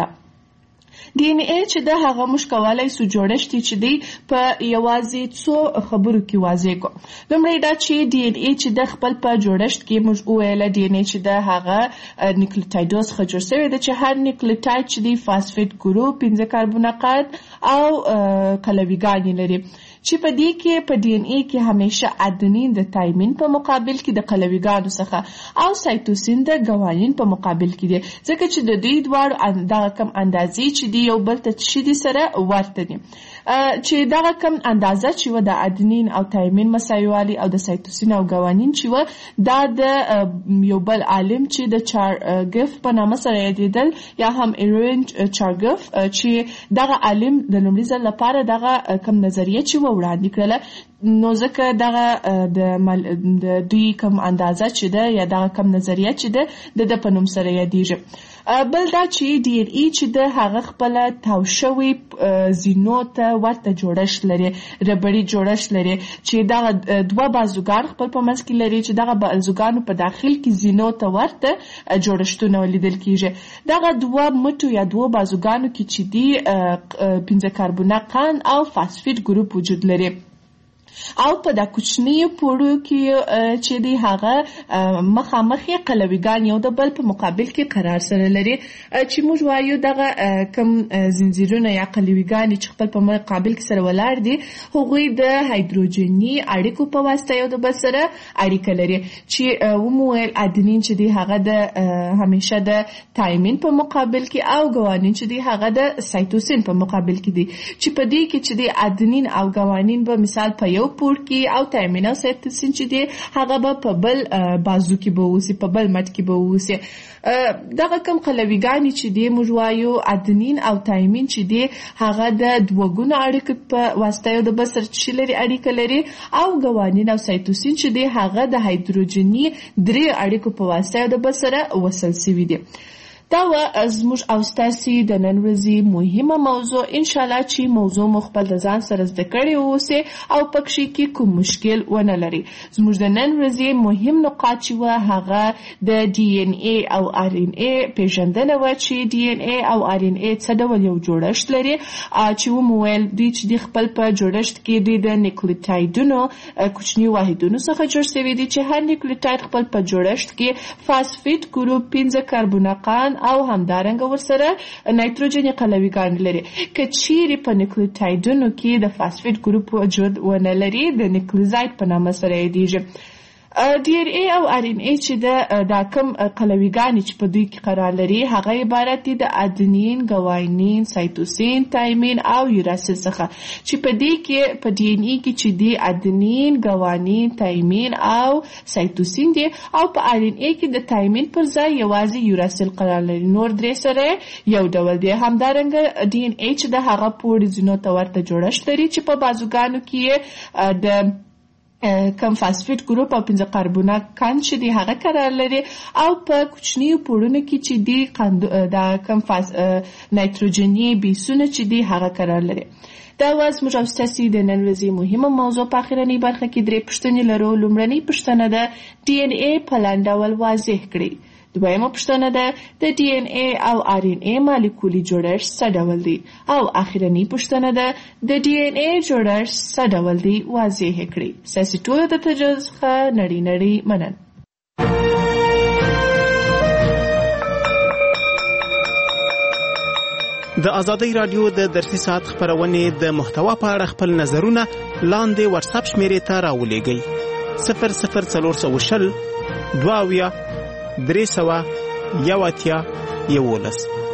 [SPEAKER 6] ډي ان اي چې د هغه موږ کولای سو جوړښت چې دی په یوازې څو خبرو کې واضح کو. لومړی دا چې ډي ان اي چې د خپل په جوړښت کې موږ وویل ډي ان اي چې د هغه نیوکلیوټایډز څخه جوړ شوی دی چې هر نیوکلیوټاید چې دی فاسفیټ ګروپ، 15 کاربونات او قلویګانې لري، چې په دې کې په ډي ان اي کې همیشه ادنین د تایمین په مقابل کې د قلویګانو څخه او سایتوسین د ګوانین په مقابل کې دي، ځکه چې د دوی دواړو دغه کم اندازې چې دی یو بل ته چې دي سره ورته دي، چې دغه کم اندازه چې و د ادنین او تایمین مساوي او د سایتوسین او ګوانین چې و دا د یو بل عالم چې د چارګف په نامه سره یادېدل یا هم ایرین چارګف، چې دغه عالم د لومړي ځل لپاره دغه کم نظریه چې وړاندې کړله، نو ځکه دغه د دوی کم اندازه چې ده یا دغه کم نظریه چې ده د په نوم سره یادېږي. بل دا چې ډي ان اي چې د هغه خپل تاو شوی زینو ته ورته جوړښت لري، ربړی جوړښت لري چې دغه دوه بازوګان خپل په منځ کې لري چې دغه بازوګانو په داخل کې زینو ته ورته جوړښتونه لیدل کیږي. دغه دوه مټو یا دوه بازوګانو کې چې دی 15 کاربونات او فاسفیټ ګروپ وجود لري، او په دا کوچنیو پوړو کې چې دی هغه مخامخ قلویګان یو د بل په مقابل کې قرار سره لري، چې موږ وایو دغه کم زنجیرونه یا قلویګان چې خپل په مقابل کې سره ولاړ دي هغوی د هایدروجني اړیکو په واسطه یو د بل سره اړیکه لري، چې ومویل ادنین چې دی هغه د همیشه د تایمین په مقابل کې او ګوانین چې دی هغه د سایتوسین په مقابل کې دي، چې په دې کې چې دی ادنین او ګوانین به مثال په یو پور کې او تایمین او سایتوسین چې دی هغه به په بل بازو کې به اوسي، په بل مټ کې به اوسي. دغه کم قلویګانې چې دی موږ وایو ادنین او تایمین چې دی هغه د دوه ګونو اړیکو په واسطه یو د بل سره چې لري اړیکه لري، او ګوانین او سایتوسین چې دی هغه د هایدروجني 3 اړیکو په واسطه یو د بل سره وصل شوي دي. دا و زموږ او ستاسو د نن ورځې مهمه موضوع. ان شاء الله چې موضوع مخبل د ځان سره زده کړی اوسه او پکې کې کوم مشکل ونه لري. زموږ د نن ورځې مهم نقاط چې و هغه د ډي ان اي او ار ان اي پیژندنه و چې ډي ان اي او ار ان اي څه ډول یو جوړښت لري، چې ومویل دوی چې د خپل په جوړښت کې د نیوکلیوټایډونو کوچنی واحدونو څخه جوړ شوی دي، چې هر نیوکلیوټاید خپل په جوړښت کې فاسفیټ ګروپ 15 کاربونات او همدارنګه ورسره نایتروجني قلویګان لري. که چیرې په نیوکلیوټایډونو کې د فاسفیټ ګروپ وجود ونه لري د نیوکلیوزاید په نامه سره یادېږي. ډي ان اي او ار ان اي چې دا کوم قلویګانې چې په دوی کې قرار لري هغه عبارت دي د ادنین، ګوانین، سایتوسین، تایمین او یوراسل څخه، چې په دې کې په ډي ان اي کې چې دی ادنین، ګوانین، تایمین او سایتوسین دي، او په ار ان اي کې د تایمین پر ځای یوازې یوراسل قرار لري، نور درې سره یو ډول دي. همدارنګه ډي ان اي چې د هغه پوړي زینو ته ورته جوړښت لري، چې په بازوګانو کې د کم فاسفیټ ګروپ او 5 کاربونه کان چې دی هغه قرار لري او په کوچنیو پوړونو کې چې دی دا کم نایتروجني بیسونه چې دی هغه قرار لري. دا واز موږ او ستاسو د نن ورځې مهمه موضوع په اخرنۍ برخه کې درې پوښتنې لرو. لومړنۍ پوښتنه ده ډي ان اے په لاندې ډول واضح کړئ. دویمه پوښتنه ده د ډي ان اے او آر ان اے مالیکولي جوړښت څه ډول دی او اخرنۍ پوښتنه ده د ډي ان اے جوړښت څه ډول دی واضح کړئ. ستاسو ټول د تجربه څخه نړۍ مننه.
[SPEAKER 1] د آزادۍ رادیو د درسي ساعت خبرونه د محتوا په اړه خپل نظرونه لاندې واتس اپ شمیرې ته راولېږئ 00420 22 300 11